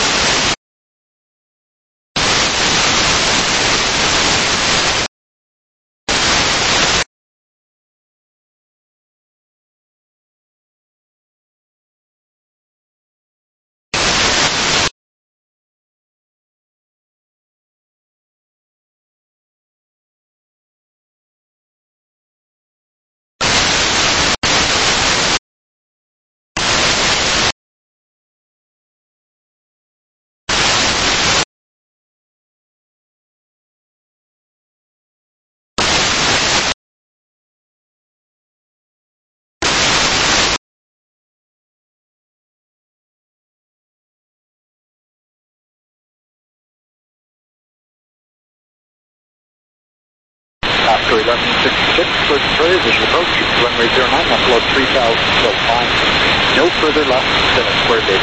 Oscar 1166, first Prairie, visual approach, runway 09, upload 3,000, still fine. No further left than a square base.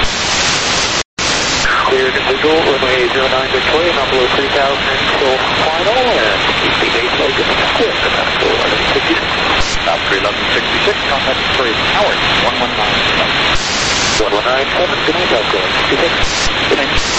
Cleared visual, runway 09 Victoria, upload 3,000, still final, and keep the base load at square, past 1156. Oscar 1166, contact Prairie Tower, 1197. 1197, good night, Oscar 1166. Good night.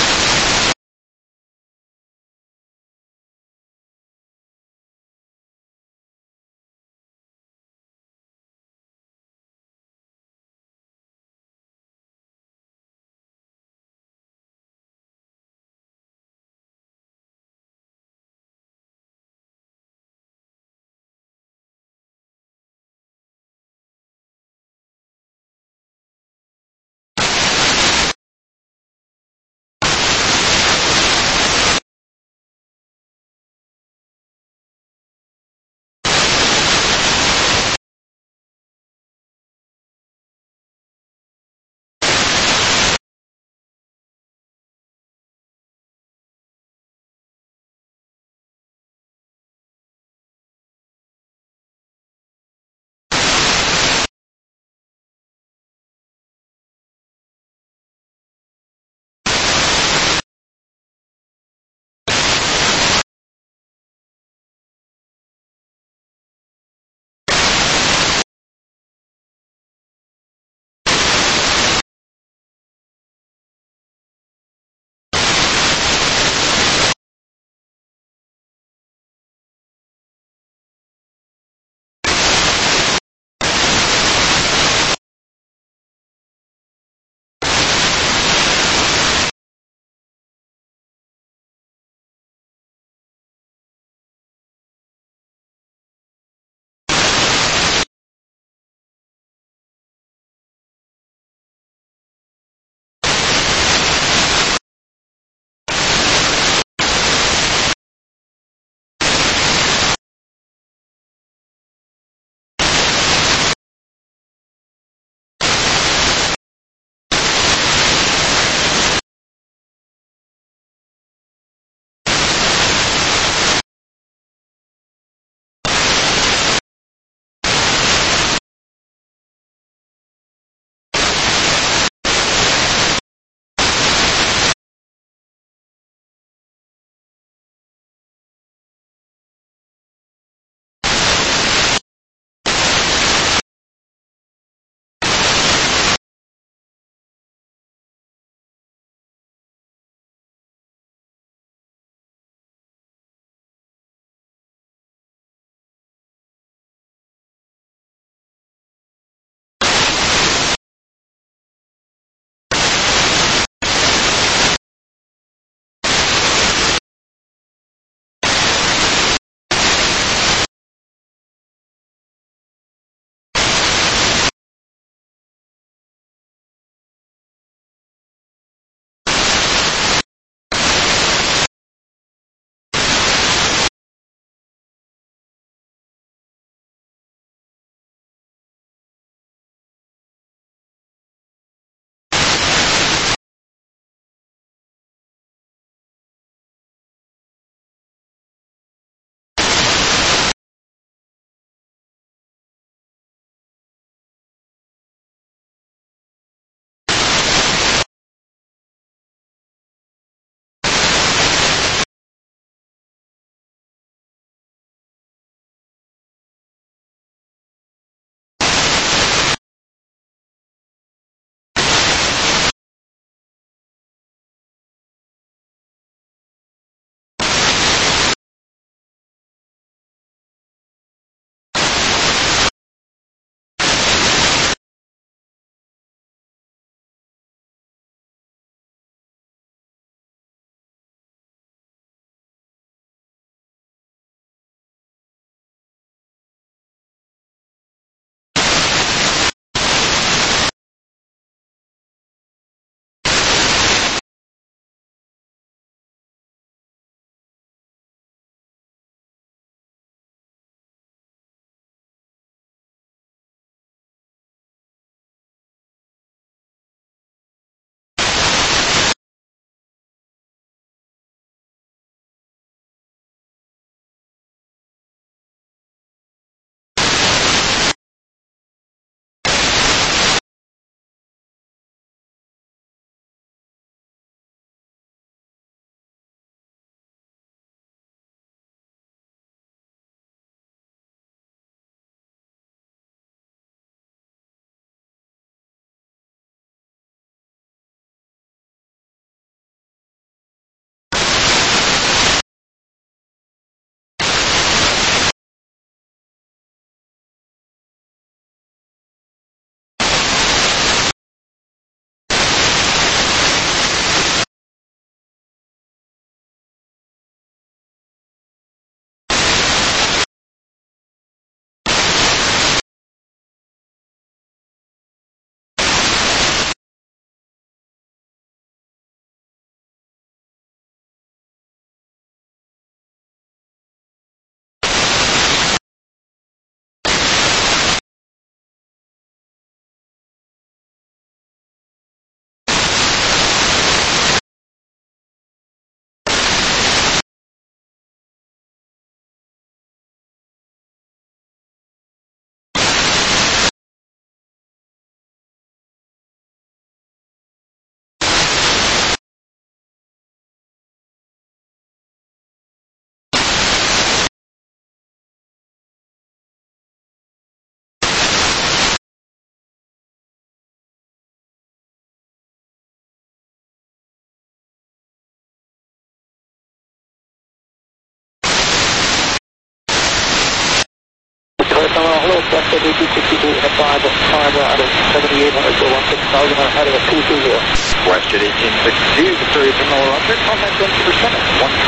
West at 1862 in a 5 out of 7800, go 16,000 on heading at 220. West at 1862, Victoria Terminal Roger, contact them for center,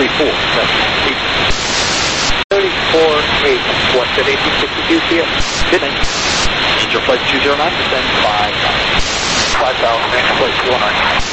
134.8. 34.8, West at 1862, see ya. Good night. Angel Flight 209, descend 5,000, Angel Flight 209.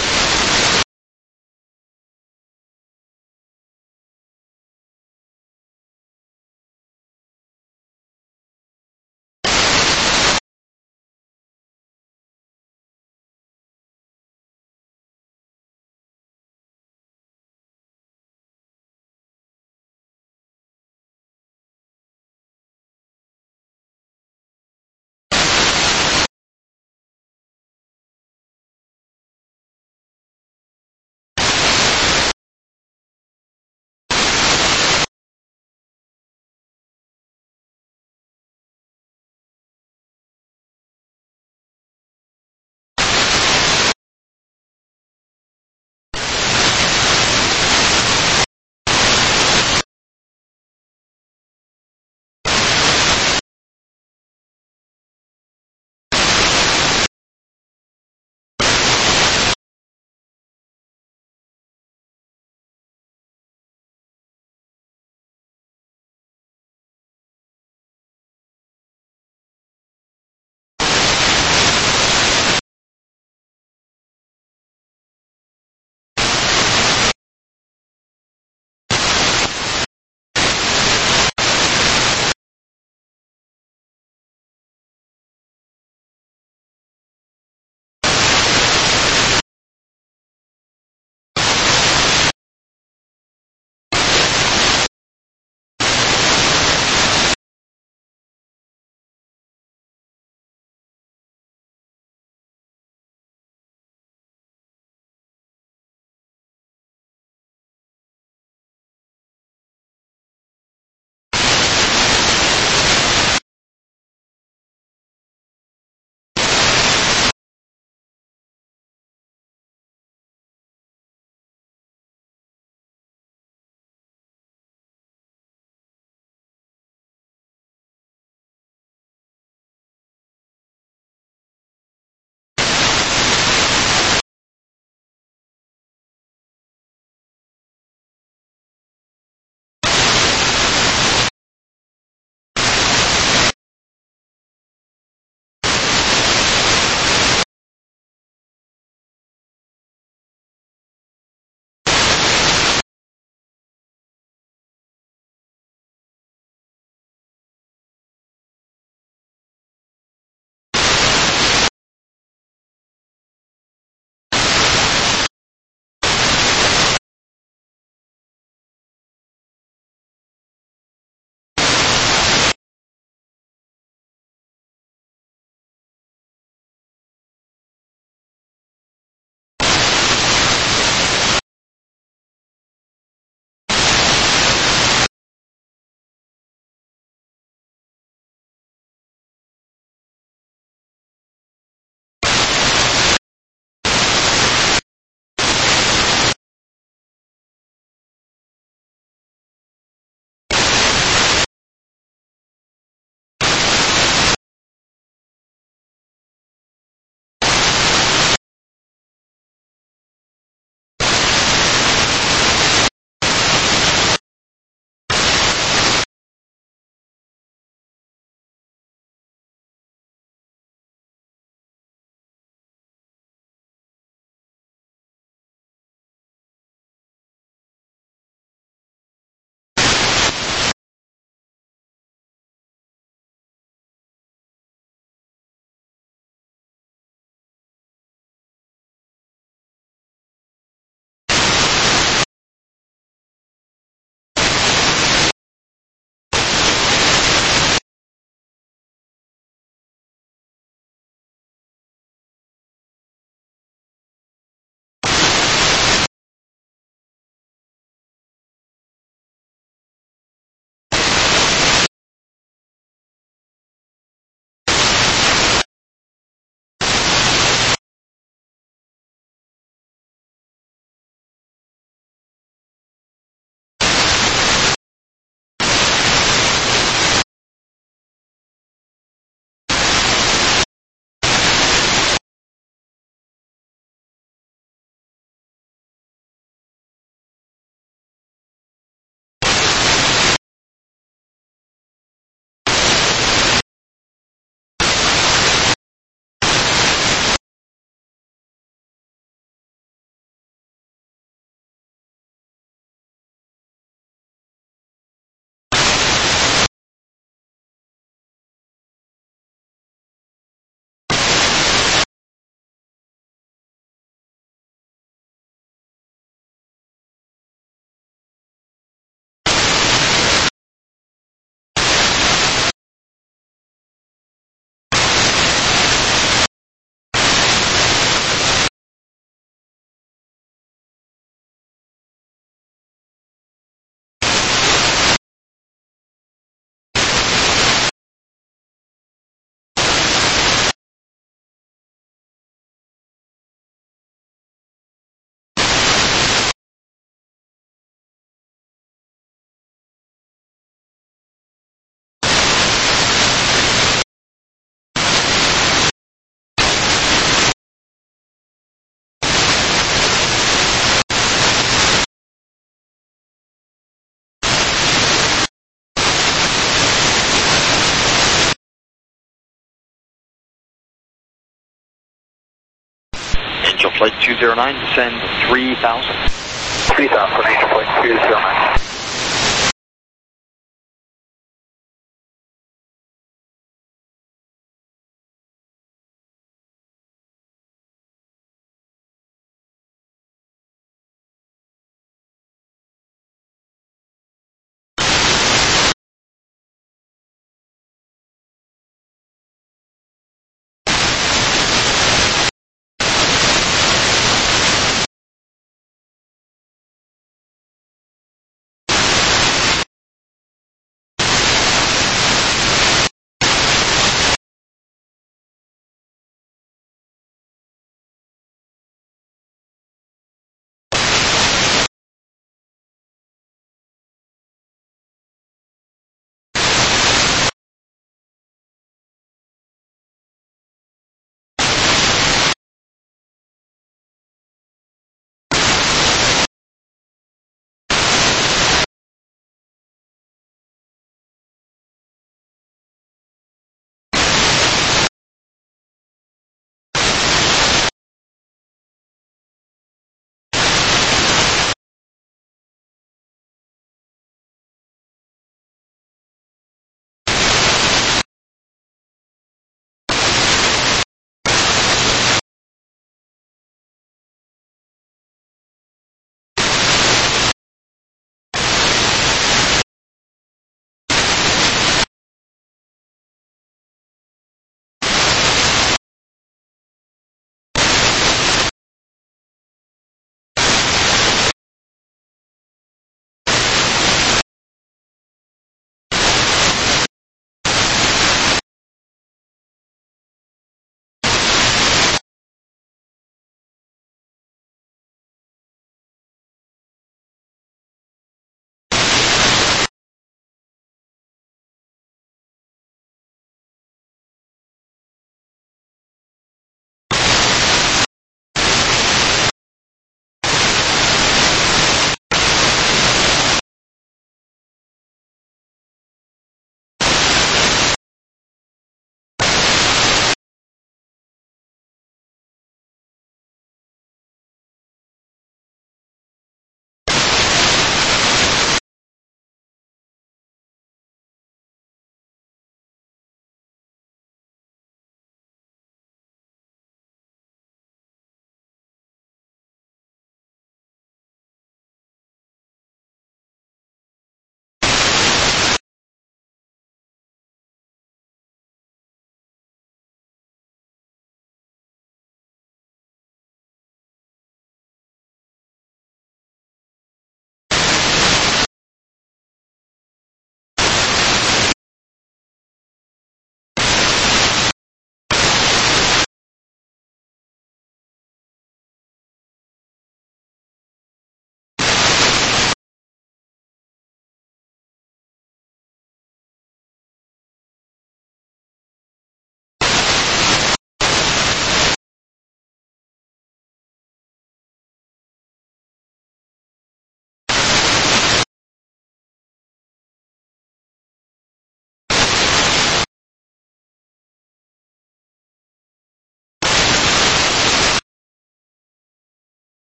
Angel Flight 209, descend 3,000. 3,000, Angel Flight 209.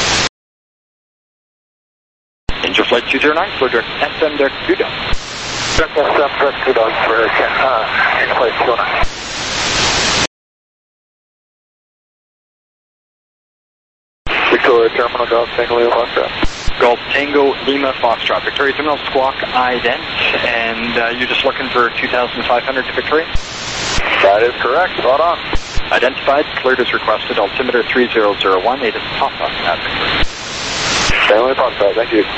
Angel Flight 209, clear direct SM direct 2 down. Delta 7, 2 dogs for Angel Flight 209. Victoria Terminal, Golf Tango Lima Foxtrot. Golf Tango Lima Foxtrot. Victoria Terminal, Squawk ident, and you're just looking for 2,500 to Victoria? That is correct, spot on. Identified, cleared as requested, altimeter 3001, it is Papa at Victoria. Stanley Foxtrot, thank you.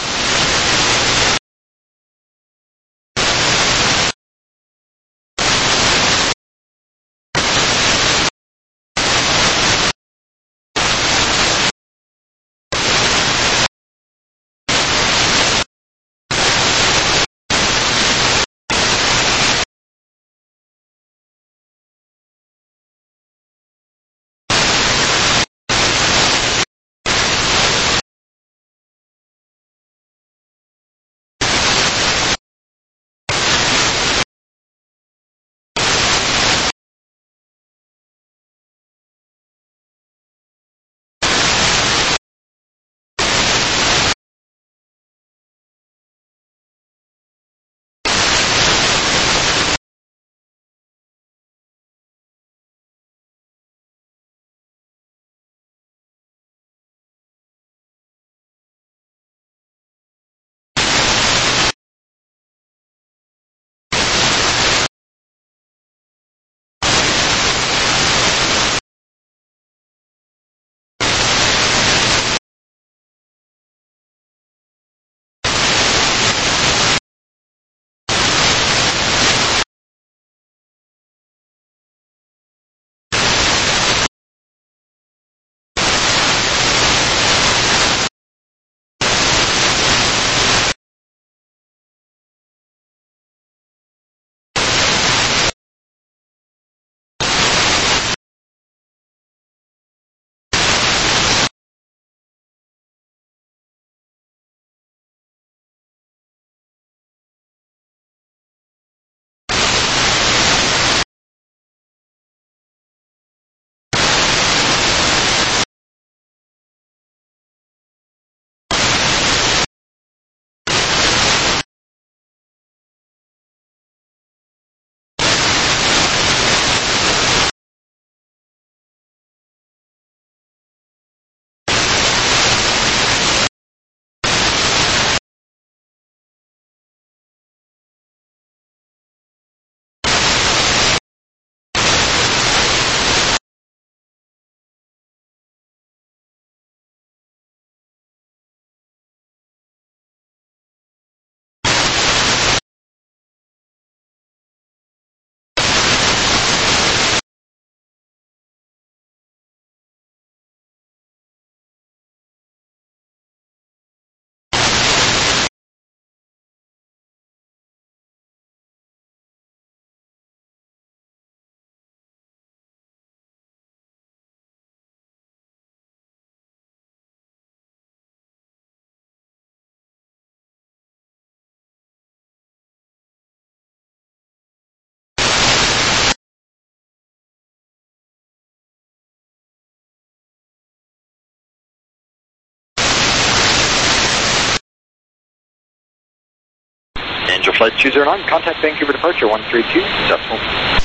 Angel Flight 209, contact Vancouver departure 132, decimal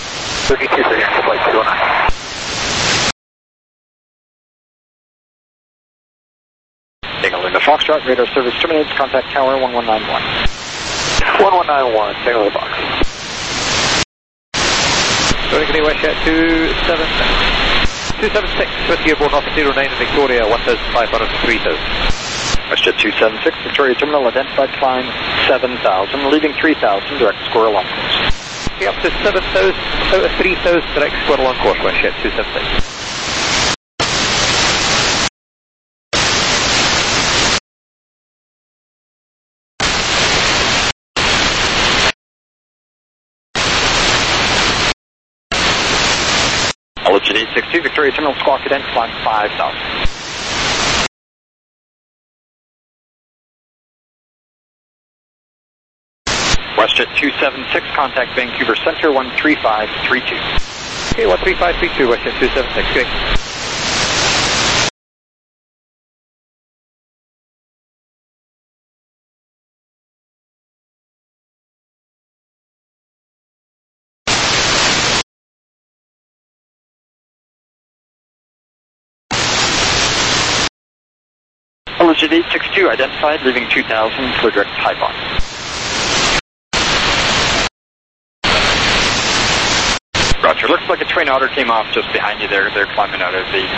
32 for Angel Flight 209. Tango Lima Foxtrot, radar service terminates, contact tower 1191. 1191, Tango Lima Fox. Sorry, Westjet 276. 276, Whiskey aboard North 09 in Victoria, 1,500 to 3,000. Westjet 276, Victoria Terminal, identified climb 7,000, leaving 3,000, direct squirrel on course. Okay, up to 7,000, out of 3,000, direct squirrel on course, Westjet 276. Altitude 862, Victoria Terminal, squawk ident, climb 5,000. Westjet 276, contact Vancouver Center 13532. Okay, 13532, Westjet 276, great. Legit 862 identified, leaving 2000 for direct high bar. Roger, looks like a Twin Otter came off just behind you there. They're climbing out of the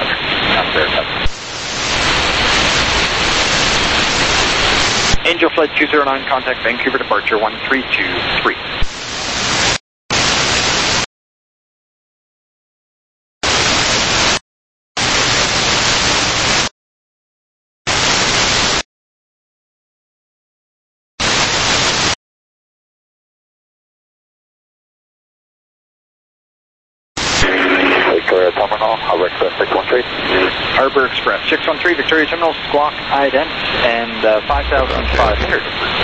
Angel Flight 209, contact Vancouver departure 1323. Victoria Terminal, Harbor Express 613. Harbor Express 613, Victoria Terminal, squawk ident, and 5,500.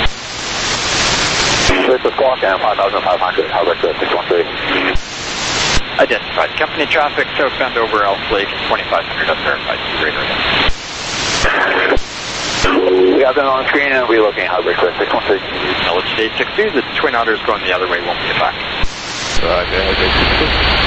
There's the squawk and 5,500, Harbor Express 613. Identified. Company traffic southbound over Elf Lake, 2,500 up verified. Radar. We have them on screen and we're looking at Harbor Express 613. Legit 862, the Twin Otters going the other way, won't be back. Roger.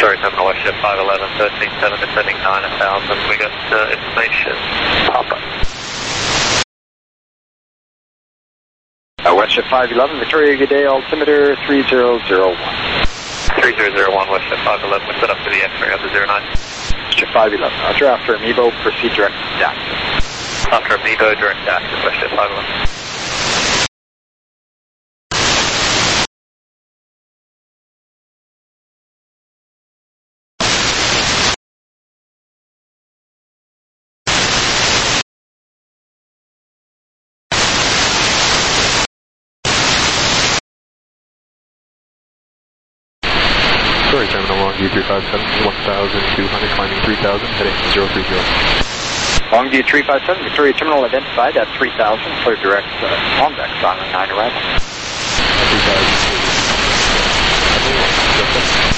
Victoria Terminal, West Jet 511, 13.7, descending 9,000. We got information. Papa. West Jet 511, Victoria, good day, altimeter 3001. 3001, West Jet 511, we're set up for the X-ray of the 09. West Jet 511, Roger, after Amiibo, proceed direct to Daxton. After Amiibo, direct Daxton, West Jet 511. Victoria Terminal, Longview 357, 1,200, climbing 3,000, heading 030. Longview 357, Victoria Terminal identified at 3,000, clear direct on Daxton on 9 arrival. 3,000.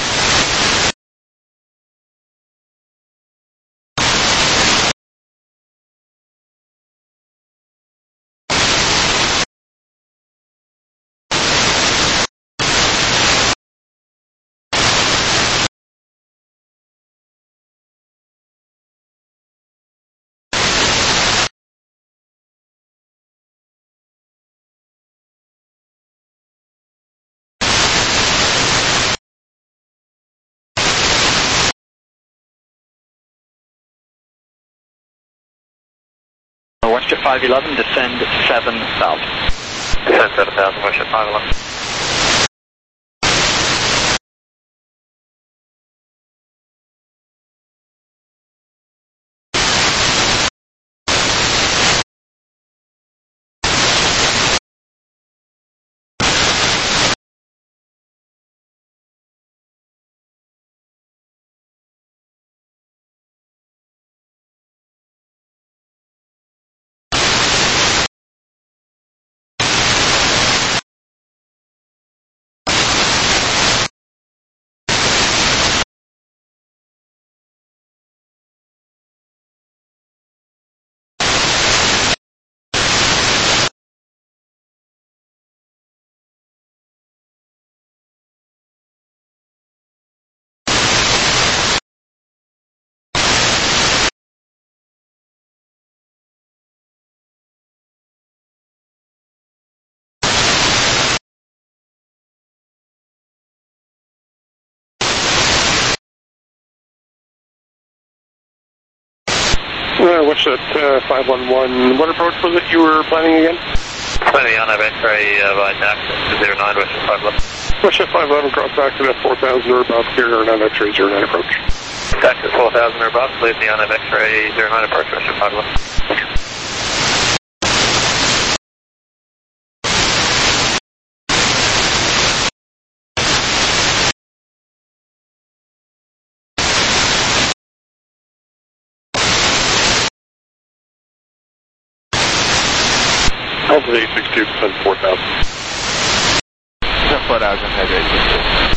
West Jet 511, descend 7,000. Descend 7,000, West Jet 511. What's that 511? What approach was it you were planning again? Planning on X-ray by Daxton to 09, West Jet 511. West Jet 511, cross back to that 4,000 or above, clear on X-ray 09 approach. Daxton 4,000 or above, leave the on X-ray 09 approach, West Jet 511. Okay. Delta 862, descend 4,000. Descend 4,000, head 862.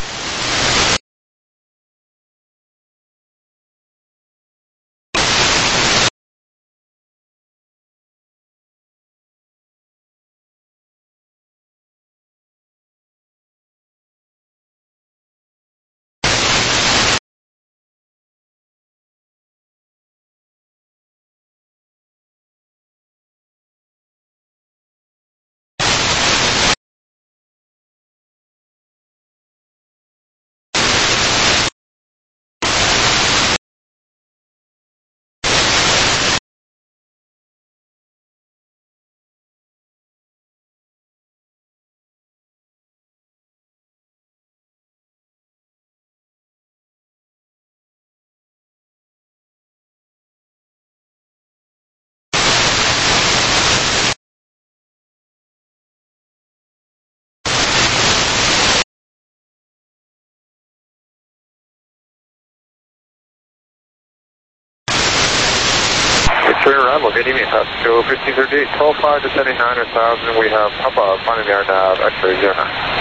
Victoria arrival, good evening, Pasco 1538, 12.5 descending 9,000. We have Papa finding the RNAV, X-ray 09.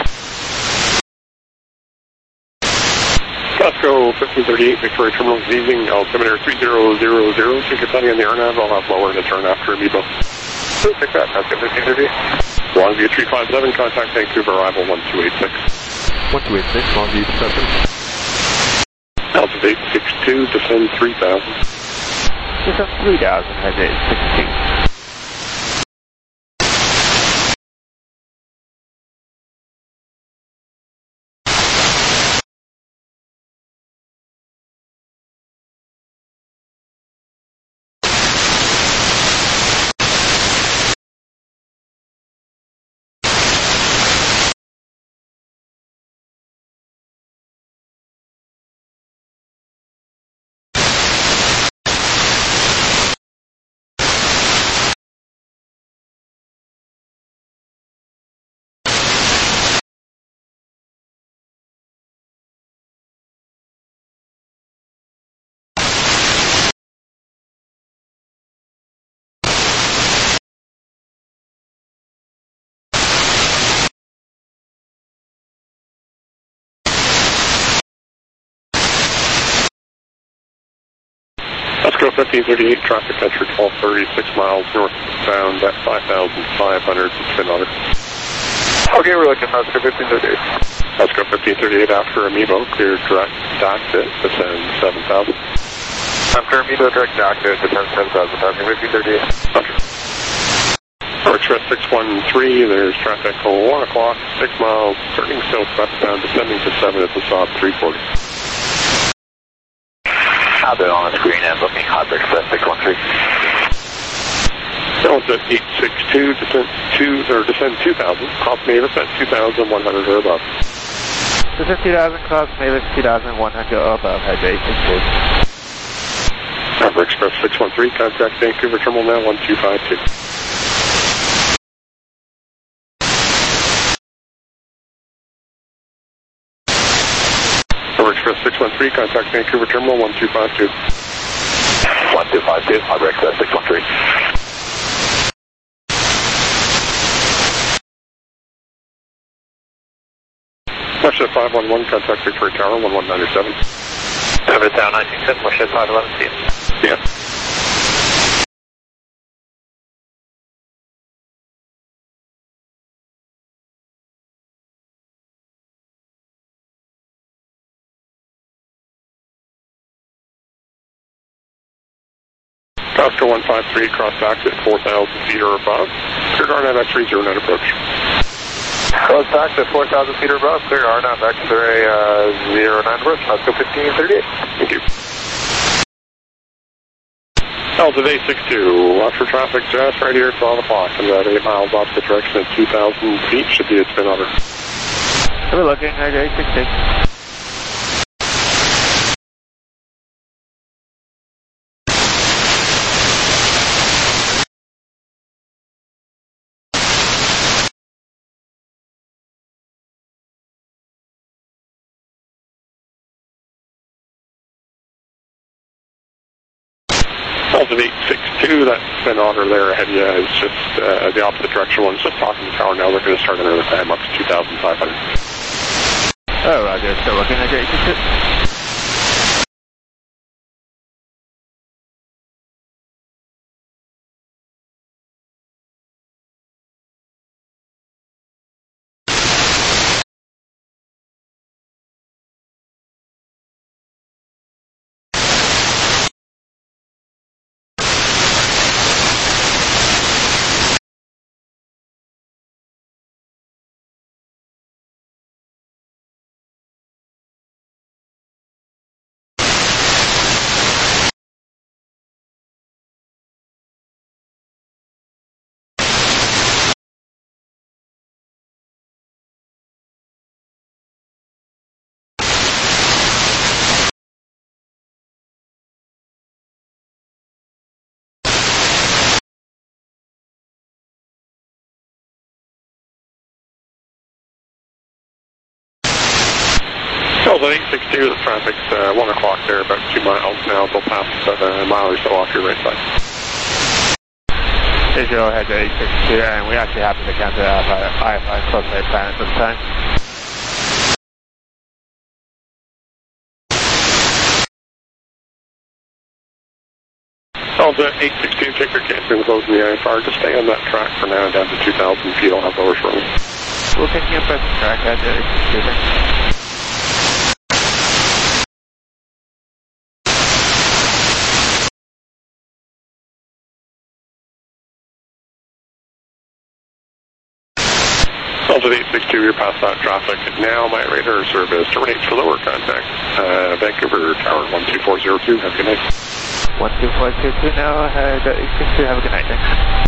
Pasco 1538, Victoria Terminal, easing, altimeter 3000. Take your planning on the RNAV, I'll have lower in the turn after Amiibo. So take that, Pasco 1538. Longview 357, contact Vancouver, arrival 1286. 1286, Longview 7. Altitude 862, descend 3000. Descend 3000, head 862. Let's go 1538, traffic entry 1230, 6 miles northbound at 5,500, spin on it. Okay, we're looking at 1538. Let's go 1538 after Amiibo, clear direct exit, descend 7,000. After Amiibo, direct exit, descend 7,000, talking 1538. Okay. Express 613, there's traffic 1 o'clock, 6 miles, turning southbound, descending to 7 at the SOB 340. I've been on the screen and looking hot Express 613. Delta 862, descend 2,000, cross Mavis at 2,100 or above. Descend 2,000, cross Mavis 2,100 or above, head 862. Harbor Express 613, contact Vancouver Terminal now 1252. Harbor Express 613, contact Vancouver Terminal 1252. 1252, Harbor Express 613. Westjet 511, contact Victoria Tower 1197. Over Tower 1910, Westjet 511, see you. Yeah. Oscar 153, cross exit 4,000 feet or above. Clear RNAV X-ray 09 approach. Cross exit 4,000 feet or above, clear RNAV X-ray 09 approach, let's go 1538. Thank you. Delta 862, watch for traffic just right here at 12 o'clock. And about 8 miles opposite direction at 2,000 feet should be a spin over. We're looking, head 862. Delta 862, that spin auger there ahead of you is just the opposite direction one. It's just talking to the tower now. They're going to start another time up to 2,500. Oh, roger, still looking, head 862. Delta 862, the traffic's 1 o'clock there, about 2 miles now. They'll pass a mile or so off your right side. Visual head 862, and we actually happen to counter IFI close to planet this time. Delta 862, check your camping close in the IFR. Just stay on that track for now, down to 2,000 feet. I'll have lowers for me. We'll take you up at the track, head 862. Delta 862, you're past that traffic. Now my radar service terminates for lower contact. Vancouver Tower 12402, have a good night. 12402 now, Delta 862, have a good night, thanks.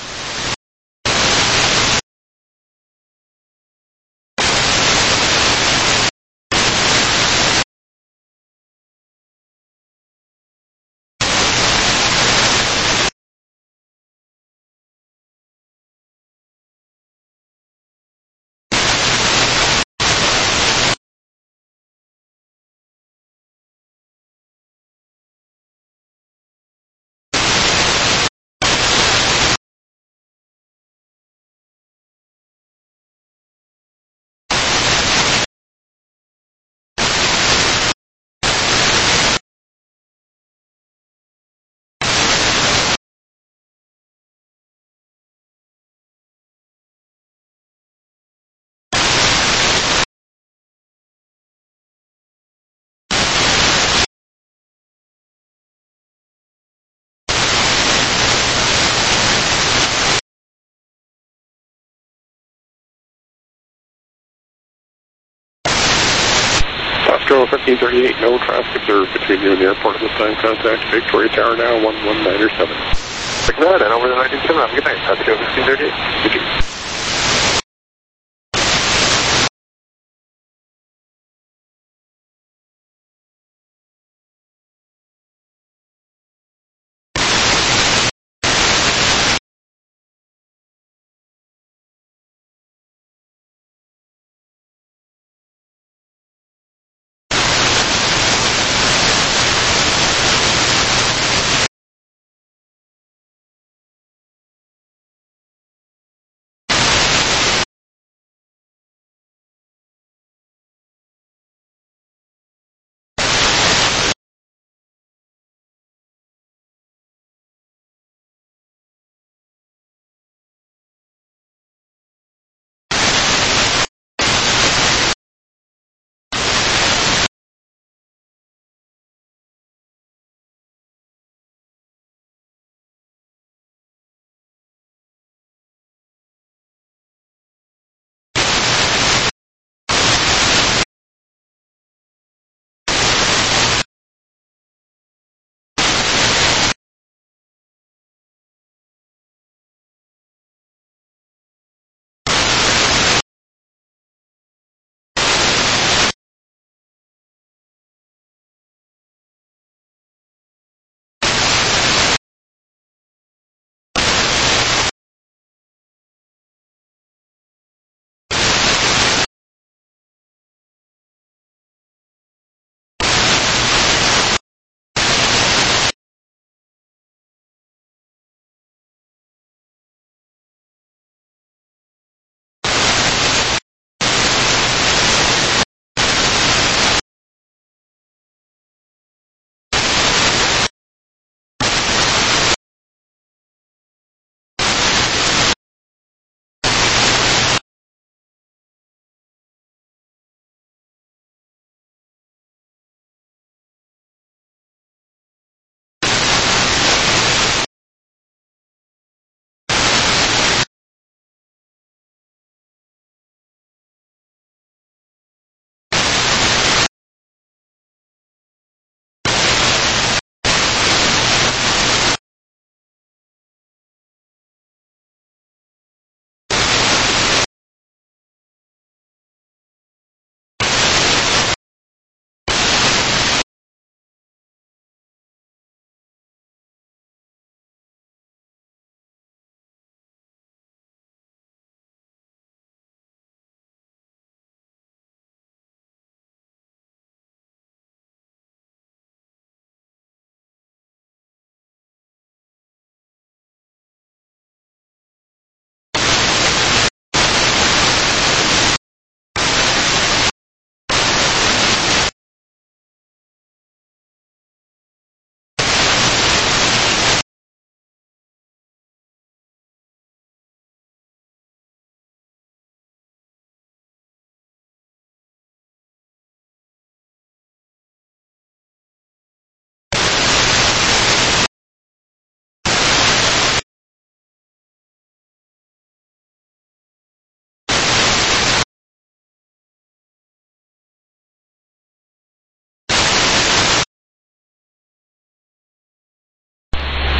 Pasco 1538, no traffic observed between you and the airport at this time. Contact Victoria Tower now, 11907. Like that, and over the 927, have a good night. Pasco 1538. You too.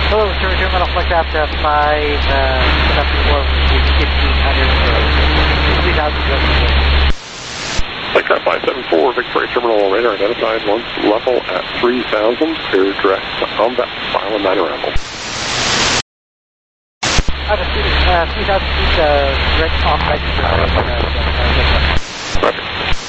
Hello, sir. Terminal flight after 5, conducting 1500, 3000. Flightcraft 574, Victoria Terminal radar identified, once level at 3000, clear direct on that final 9 ramble. 3,000 feet, direct on right. Roger.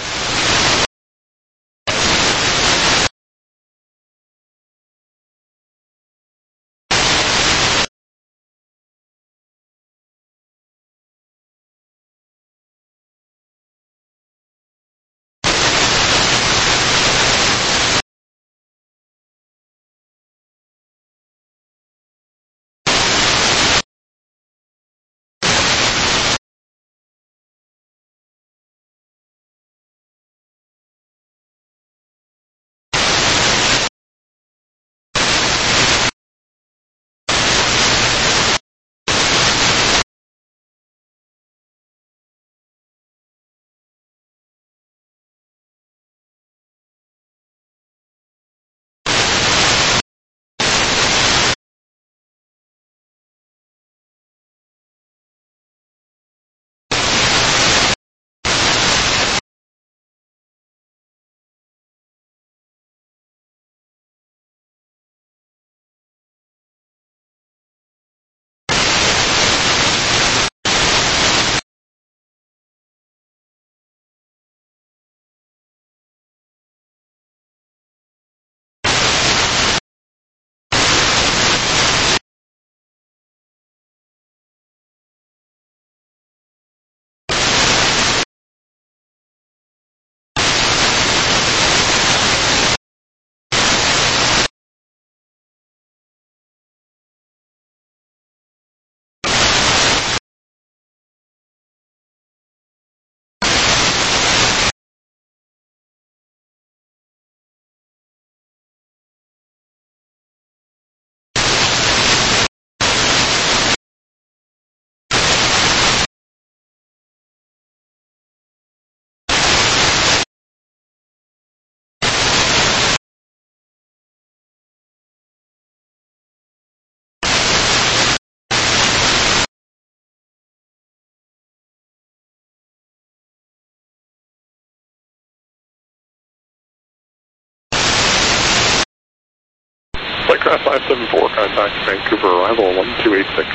Flightcraft 574, contact Vancouver arrival 1286.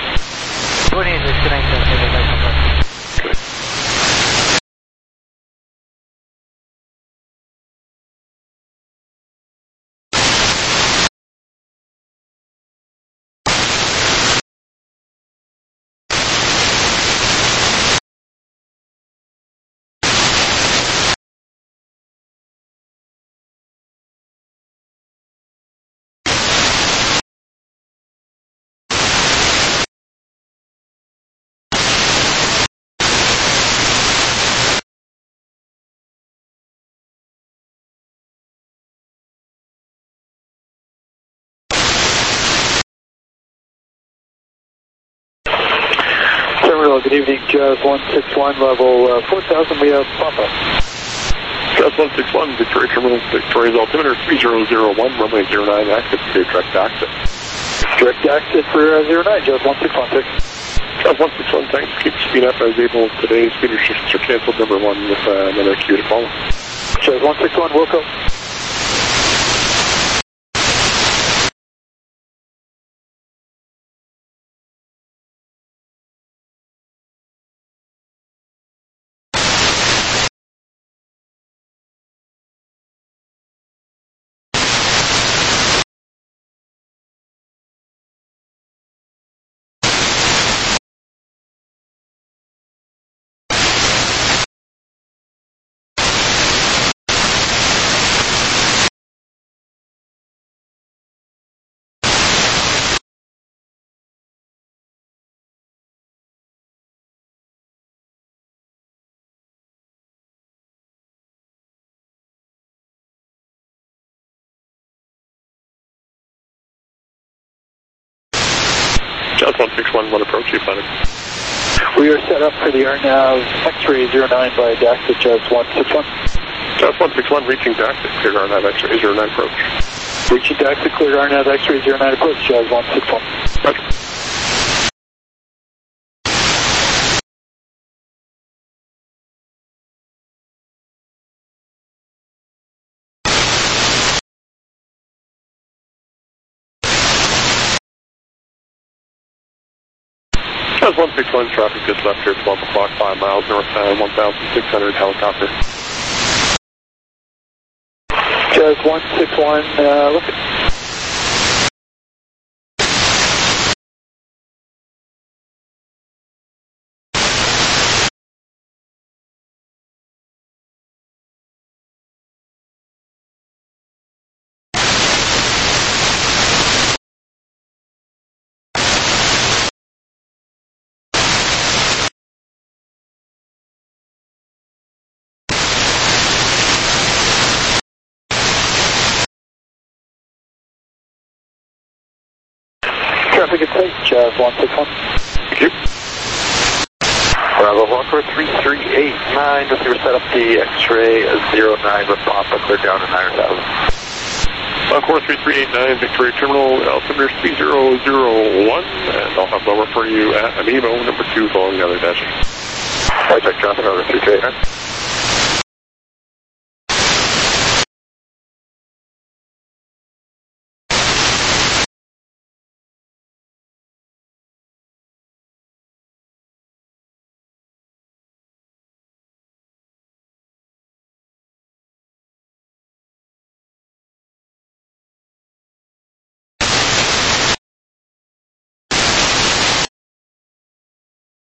28, Okay. Good evening, Jazz 161, level 4000, we have Papa. Jazz 161, Victoria Terminal, Victoria's altimeter 3001, runway 09, active, clear direct exit. Direct exit for 09, Jazz 161, thanks. Jazz 161, thanks, keep speed up as able today, speeder shifts are canceled, number 1 with another queue to follow. Jazz 161, Wilco. Jazz 161, one approach, you find it. We are set up for the RNAV X-ray 09 by DAX at Jazz 161. Jazz 161, reaching DAX at clear RNAV X-ray 09 approach. Reaching to exit, cleared RNAV X-ray 09 approach, Jazz 161. Roger. Jazz 161, traffic just left here at 12 o'clock, 5 miles north, 1,600 helicopter. Jazz 161, looking. Traffic at sight, Jazz 161. Thank you. Bravo 14338, just here set up the X-ray 09 with Papa, clear down to 9,000. 14338 Victoria Terminal, altimeter 3001, and I'll have lower for you at Anemo, number 2, following the other dashing. Right check, Jonathan, over 3389.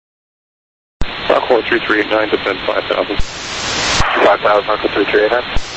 Rock 4338 descend 5,000. 5,000, 3389.